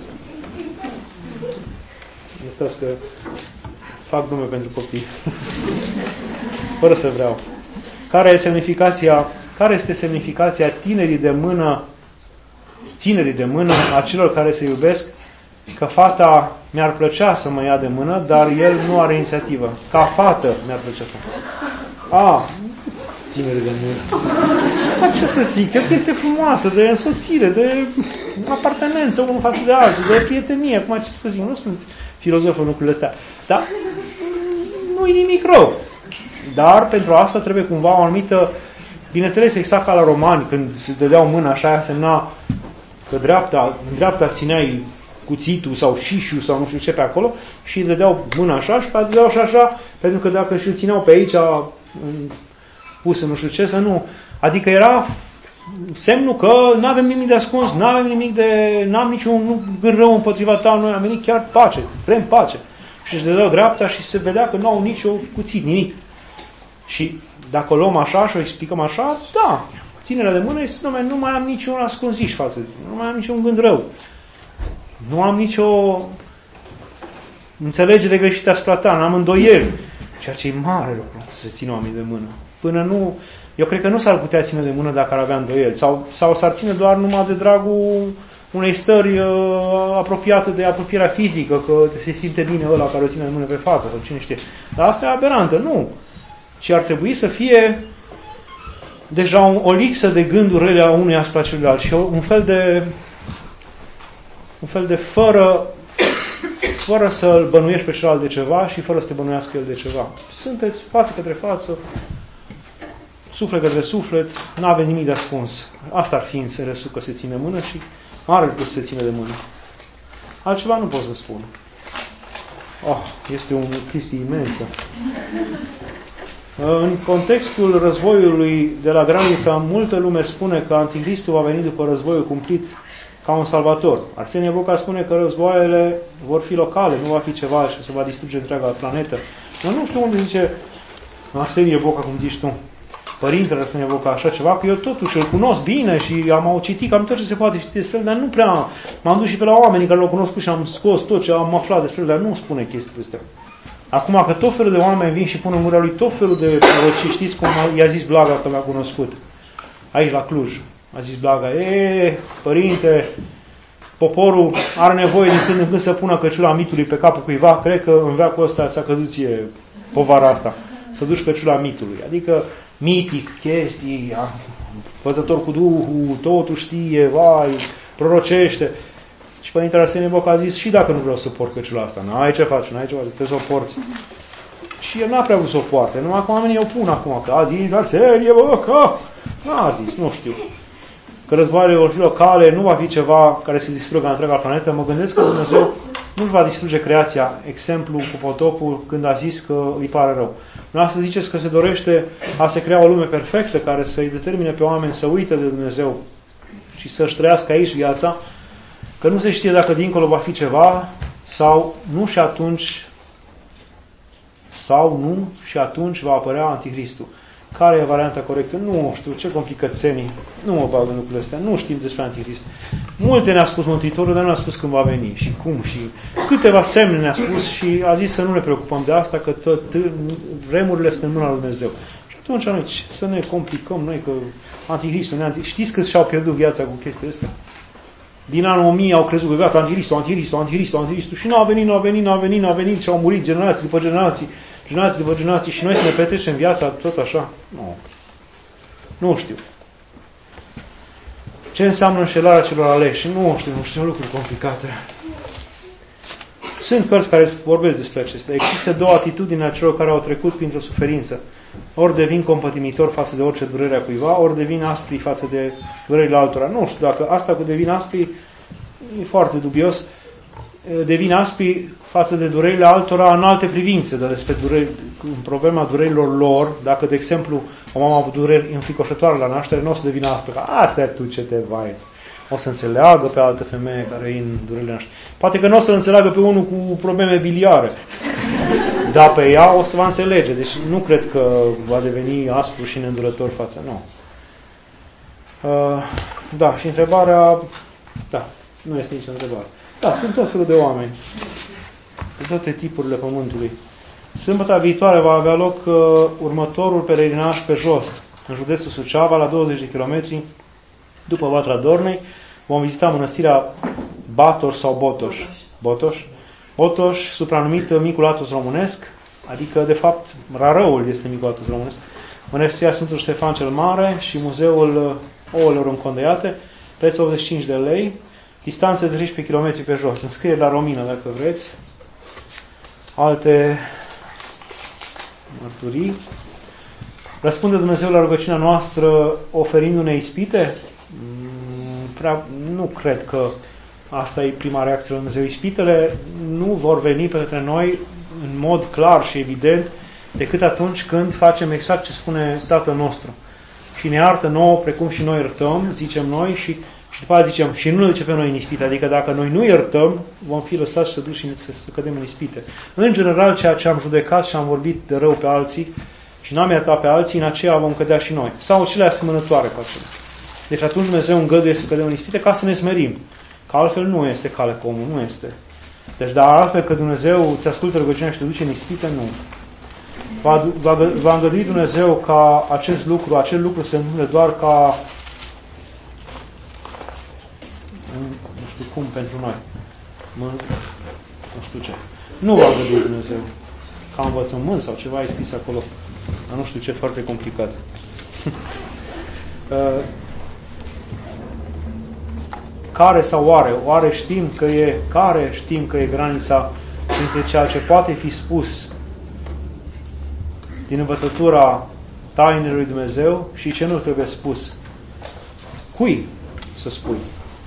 Speaker 1: Iertați că fac nume pentru copii. Fără să vreau. Care este semnificația, care este semnificația tinerii de mână, ținerii de mână a celor care se iubesc? Că fata mi-ar plăcea să mă ia de mână, dar el nu are inițiativă. Ca fată mi-ar plăcea să. A, ținere de mână. Dar ce să zic? Cred că este frumoasă, de însoțire, de apartenență unul față de altul, de prietenie. Acum ce să zic? Nu sunt filozof în lucrurile astea. Dar nu e nimic rău. Dar pentru asta trebuie cumva o anumită, bineînțeles, exact ca la romani, când se dădeau mâna așa, semna că dreapta, în dreapta țineai cuțitul sau șișul sau nu știu ce pe acolo și îi dădeau mâna așa și îi dădeau și așa, pentru că dacă și-l țineau pe aici pus în nu știu ce, să nu. Adică era semnul că nu avem nimic de ascuns, nu avem nimic de, n-am niciun gând rău împotriva ta, noi am venit chiar pace, vrem pace. Și își dădeau dreapta și se vedea că nu au nicio cuțit, nimic. Și dacă o luăm așa și o explicăm așa, da, ținerea de mână este, nu mai am niciun ascunziș față de tine, nu mai am niciun gând rău. Nu am nicio înțelegere greșită asupra ta, n-am îndoieli. Ceea ce e mare lucru, să se țină oamenii de mână. Până nu, eu cred că nu s-ar putea ține de mână dacă ar avea îndoieli. Sau, sau s-ar ține doar numai de dragul unei stări uh, apropiate de apropierea fizică, că se simte bine ăla care o ține de mână pe față, sau cine știe. Dar asta e aberantă, nu. Ci ar trebui să fie deja un, o lipsă de gânduri rele a unui asupra celuilalt și un fel de un fel de fără fără să-l bănuiești pe celălalt de ceva și fără să te bănuiască el de ceva. Sunteți față către față, suflet către suflet, n-aveți nimic de ascuns. Asta ar fi în S R S-ul, că se ține mână și mare lucru să se ține de mână. Altceva nu pot să spun. Oh, este o chestie imensă. În contextul războiului de la granița, multă lume spune că Anticristul va veni după războiul cumplit ca un salvator. Arsenie Boca spune că războaiele vor fi locale, nu va fi ceva și se va distruge întreaga planetă. Eu nu știu unde zice Arsenie Boca, cum zici tu, părintele Arsenie Boca, așa ceva, că eu totuși îl cunosc bine și am citit cam tot ce se poate citi despre el, dar nu prea m-am dus și pe la oamenii care l-au cunoscut și am scos tot ce am aflat despre el, dar nu spune chestiile astea. Acum că tot felul de oameni vin și pun în gura lui tot felul de prorocii, știți cum i-a zis Blaga că l-a cunoscut? Aici la Cluj. A zis Blaga, e, părinte, poporul are nevoie din când în când să pună căciula mitului pe capul cuiva, cred că în veacul ăsta ți-a căzut ție povara asta, să duci căciula mitului. Adică mitic, chestii, văzător cu Duhul, totul știe, vai, prorocește. Și Părintele Arsenie Boca a zis, și dacă nu vreau să port căciula asta, n-ai ce faci, n-ai ce faci, trebuie să o porți. Și el n-a prea vrut să o poarte, numai că oamenii o pun acum, că a zis Arsenie Boca, n-a zis, nu știu. Că războaiele vor fi locale, nu va fi ceva care se distrugă întreaga planetă. Mă gândesc că Dumnezeu nu va distruge creația, exemplu cu potopul, când a zis că îi pare rău. Dumneavoastră ziceți că se dorește a se crea o lume perfectă care să-i determine pe oameni să uite de Dumnezeu și să-și trăiască aici viața, că nu se știe dacă dincolo va fi ceva sau nu și atunci sau nu și atunci va apărea Anticristul. Care e varianta corectă? Nu știu, ce complicățenii. Nu mă bag în lucrurile astea. Nu știm despre Antichrist. Multe ne-a spus Mântuitorul, dar nu a spus când va veni și cum și câteva semne ne-a spus și a zis să nu ne preocupăm de asta, că tot vremurile sunt în mâna lui Dumnezeu. Și atunci noi să ne complicăm noi că Antichristul, Antichrist. Știți că și-au pierdut viața cu chestia asta? Din anul o mie au crezut că gata, Antichristul, Antichristul, Antichristul, Antichristul și nu a venit, nu a venit, nu a venit, nu a venit și au murit generații după generații. Generații după generații și noi să ne petrecem viața tot așa? Nu. Nu știu. Ce înseamnă înșelarea celor aleși? Nu știu, nu știu, lucruri complicate. Sunt cărți care vorbesc despre acestea. Există două atitudini a celor care au trecut printr-o suferință. Ori devin compătimitori față de orice durere a cuiva, ori devin aspri față de durerile altora. Nu știu, dacă asta cu devin aspri e foarte dubios. Devin aspri față de durerile altora în alte privințe, dar despre dureri, în problema durerilor lor, dacă, de exemplu, o mamă a avut dureri înfricoșătoare la naștere, nu o să devină aspre, că asta e tu ce te vaiți. O să înțeleagă pe altă femeie care e în durerile naștere. Poate că nu o să înțeleagă pe unul cu probleme biliare, dar pe ea o să va înțelege. Deci nu cred că va deveni aspru și neîndurător față. Nu. Uh, da, și întrebarea, da, nu este nicio întrebare. Da, sunt tot felul de oameni, de toate tipurile pământului. Sâmbătă viitoare va avea loc uh, următorul pelerinaj pe jos, în județul Suceava, la douăzeci de kilometri, după Vatra Dornei. Vom vizita mănăstirea Batoș sau Botoș. Botoș. Botoș, supranumit Micul Atos Românesc, adică, de fapt, Rarăul este Micul Atos Românesc, mănăstirea Sfântul Ștefan cel Mare și Muzeul Ouălor Încondeiate, preț optzeci și cinci de lei, distanță de treisprezece kilometri pe jos. Înscrieri la Romina, dacă vreți. Alte mărturii. Răspunde Dumnezeu la rugăciunea noastră oferindu-ne ispite? Prea, nu cred că asta e prima reacție la Dumnezeu. Ispitele nu vor veni pentru noi în mod clar și evident decât atunci când facem exact ce spune Tatăl nostru. Și ne iartă nouă precum și noi iertăm, zicem noi, și Și după aceea zicem, și nu ne duce pe noi în ispite. Adică dacă noi nu iertăm, vom fi lăsați să duci și să, să cădem în ispite. În general, ceea ce am judecat și am vorbit de rău pe alții și n-am iertat pe alții, în aceea vom cădea și noi. Sau cele asemănătoare cu acelea. Deci atunci Dumnezeu îngăduie să cădem în ispite ca să ne smerim. Că altfel nu este cale comun, nu este. Deci, dar altfel că Dumnezeu îți ascultă rugăciunea și te duce în ispită, nu. Va, va, va îngădui Dumnezeu ca acest lucru, acel lucru se întâmple doar ca, nu știu cum, pentru noi. Mă, nu știu ce. Nu va îngădui Dumnezeu ca învățământ sau ceva e scris acolo. Dar nu știu ce, foarte complicat. Care sau oare? Oare știm că e, care știm că e granița între ceea ce poate fi spus din învățătura tainei lui Dumnezeu și ce nu trebuie spus? Cui să spui?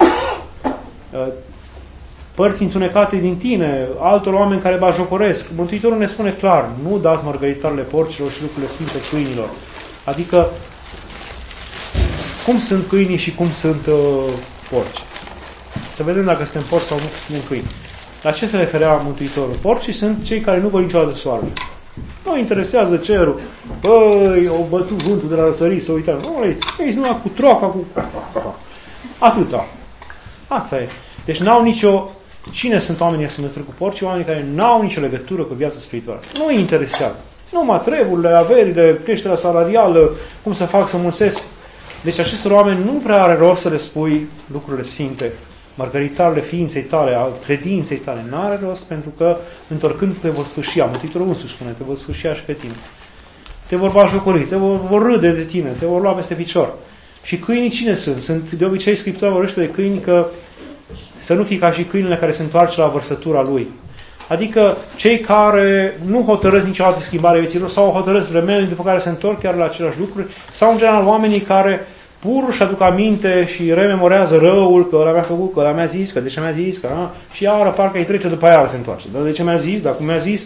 Speaker 1: Părți întunecate din tine, altor oameni care bajocoresc. Mântuitorul ne spune clar, nu dați mărgăritarele porcilor și lucrurile sfinte câinilor. Adică, cum sunt câinii și cum sunt uh, porci? Să vedem dacă suntem porci sau nu suntem câini. La ce se referea Mântuitorul? Porcii sunt cei care nu văd niciodată soarele. Nu interesează cerul. Băi, au bătut vântul de la răsărit, să uitați. Băi, ești numai cu troaca, cu... Atâta. Asta e. Deci n-au nicio... Cine sunt oamenii asemănători cu porci? Oamenii care n-au nicio legătură cu viața spirituală. Nu îi interesează. Numai treburile, averile, creșterea salarială, cum să fac să mulțesc. Deci acestor oameni nu prea are rost să le spui lucrurile sfinte, mărgăritarele ființei tale, al credinței tale. N-are rost pentru că întorcând te vor sfârșia. Mântuitorul însuși spune, te vor sfârșia și pe tine. Te vor bajocori, te vor, vor râde de tine, te vor lua peste picior. Și câinii cine sunt? Sunt de obicei Scriptura vorbește de câini că să nu fii ca și câinile care se întoarce la vărsătura lui. Adică cei care nu hotărăsc niciodată schimbarea vieților sau hotărăsc vremelnic după care se întorc chiar la aceleași lucruri, sau în general oamenii care pur își aduc aminte și rememorează răul, că ăla mi-a făcut, că ăla mi-a zis, că de ce mi-a zis, că a, și iară parcă îi trece după aia se întoarce. Dar de ce mi-a zis, dar cum mi-a zis?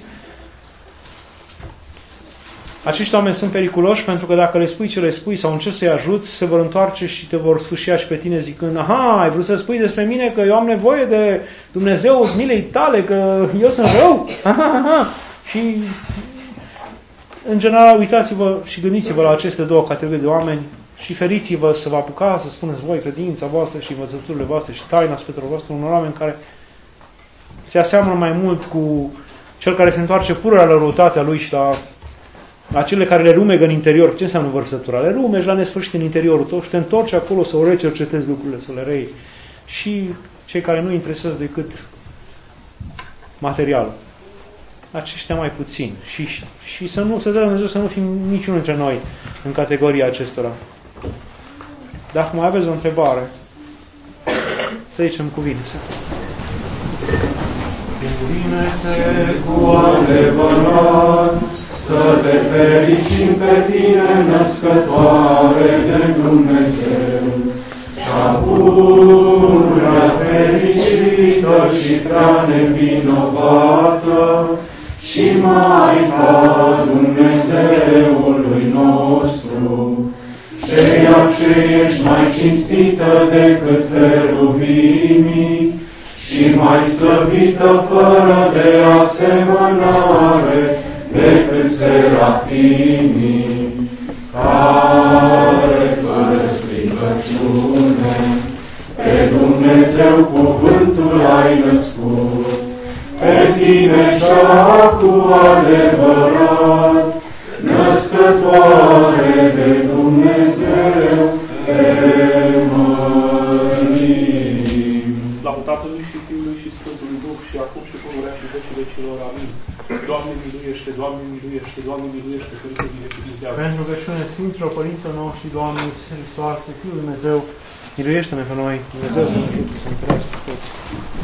Speaker 1: Acești oameni sunt periculoși pentru că dacă le spui ce le spui sau încerci să-i ajuți, se vor întoarce și te vor sfârșia și pe tine zicând, aha, ai vrut să spui despre mine că eu am nevoie de Dumnezeu milei tale, că eu sunt rău? Aha, aha. Și în general uitați-vă și gândiți-vă la aceste două categorii de oameni și feriți-vă să vă apucați să spuneți voi credința voastră și învățăturile voastre și taina sfetelor voastre unor oameni care se aseamănă mai mult cu cel care se întoarce pur la răutatea lui și la acele care le rumegă în interior. Ce înseamnă vărsătura? Le rumegi la nesfârșit în interiorul tău și te întorci acolo să o recercetezi lucrurile, să le rei. Și cei care nu interesează decât material. Aceștia mai puțin. Și, și să nu, să dea Dumnezeu să nu fim niciunul dintre noi în categoria acestora. Dacă mai aveți o întrebare, să zicem cuvinte.
Speaker 3: Învine-te cu adevărat, să te fericim pe tine, născătoare de Dumnezeu, cea pururea fericită și prea nevinovată, și Maica Dumnezeului nostru, ceea ce ești mai cinstită decât cheruvimii și mai slăvită fără de asemănare decât serafimii, care fără stricăciune pe Dumnezeu cuvântul ai născut, pe tine cea cu adevărat, născătoare de Dumnezeu, te mărim.
Speaker 4: Slavă Tatălui și Fiului și Sfântului Duh și acum și pururea și vecii vecilor. Amin. Doamne miluiește, Doamne miluiește, Doamne miluiește, Părinte binecuvintează.
Speaker 1: Pentru rugăciune Sfinților Părinților noștri, Doamne Iisuse Hristoase, Fiul Dumnezeu, miluiește-ne pe noi, Dumnezeu să ne ajute să ne cu toți.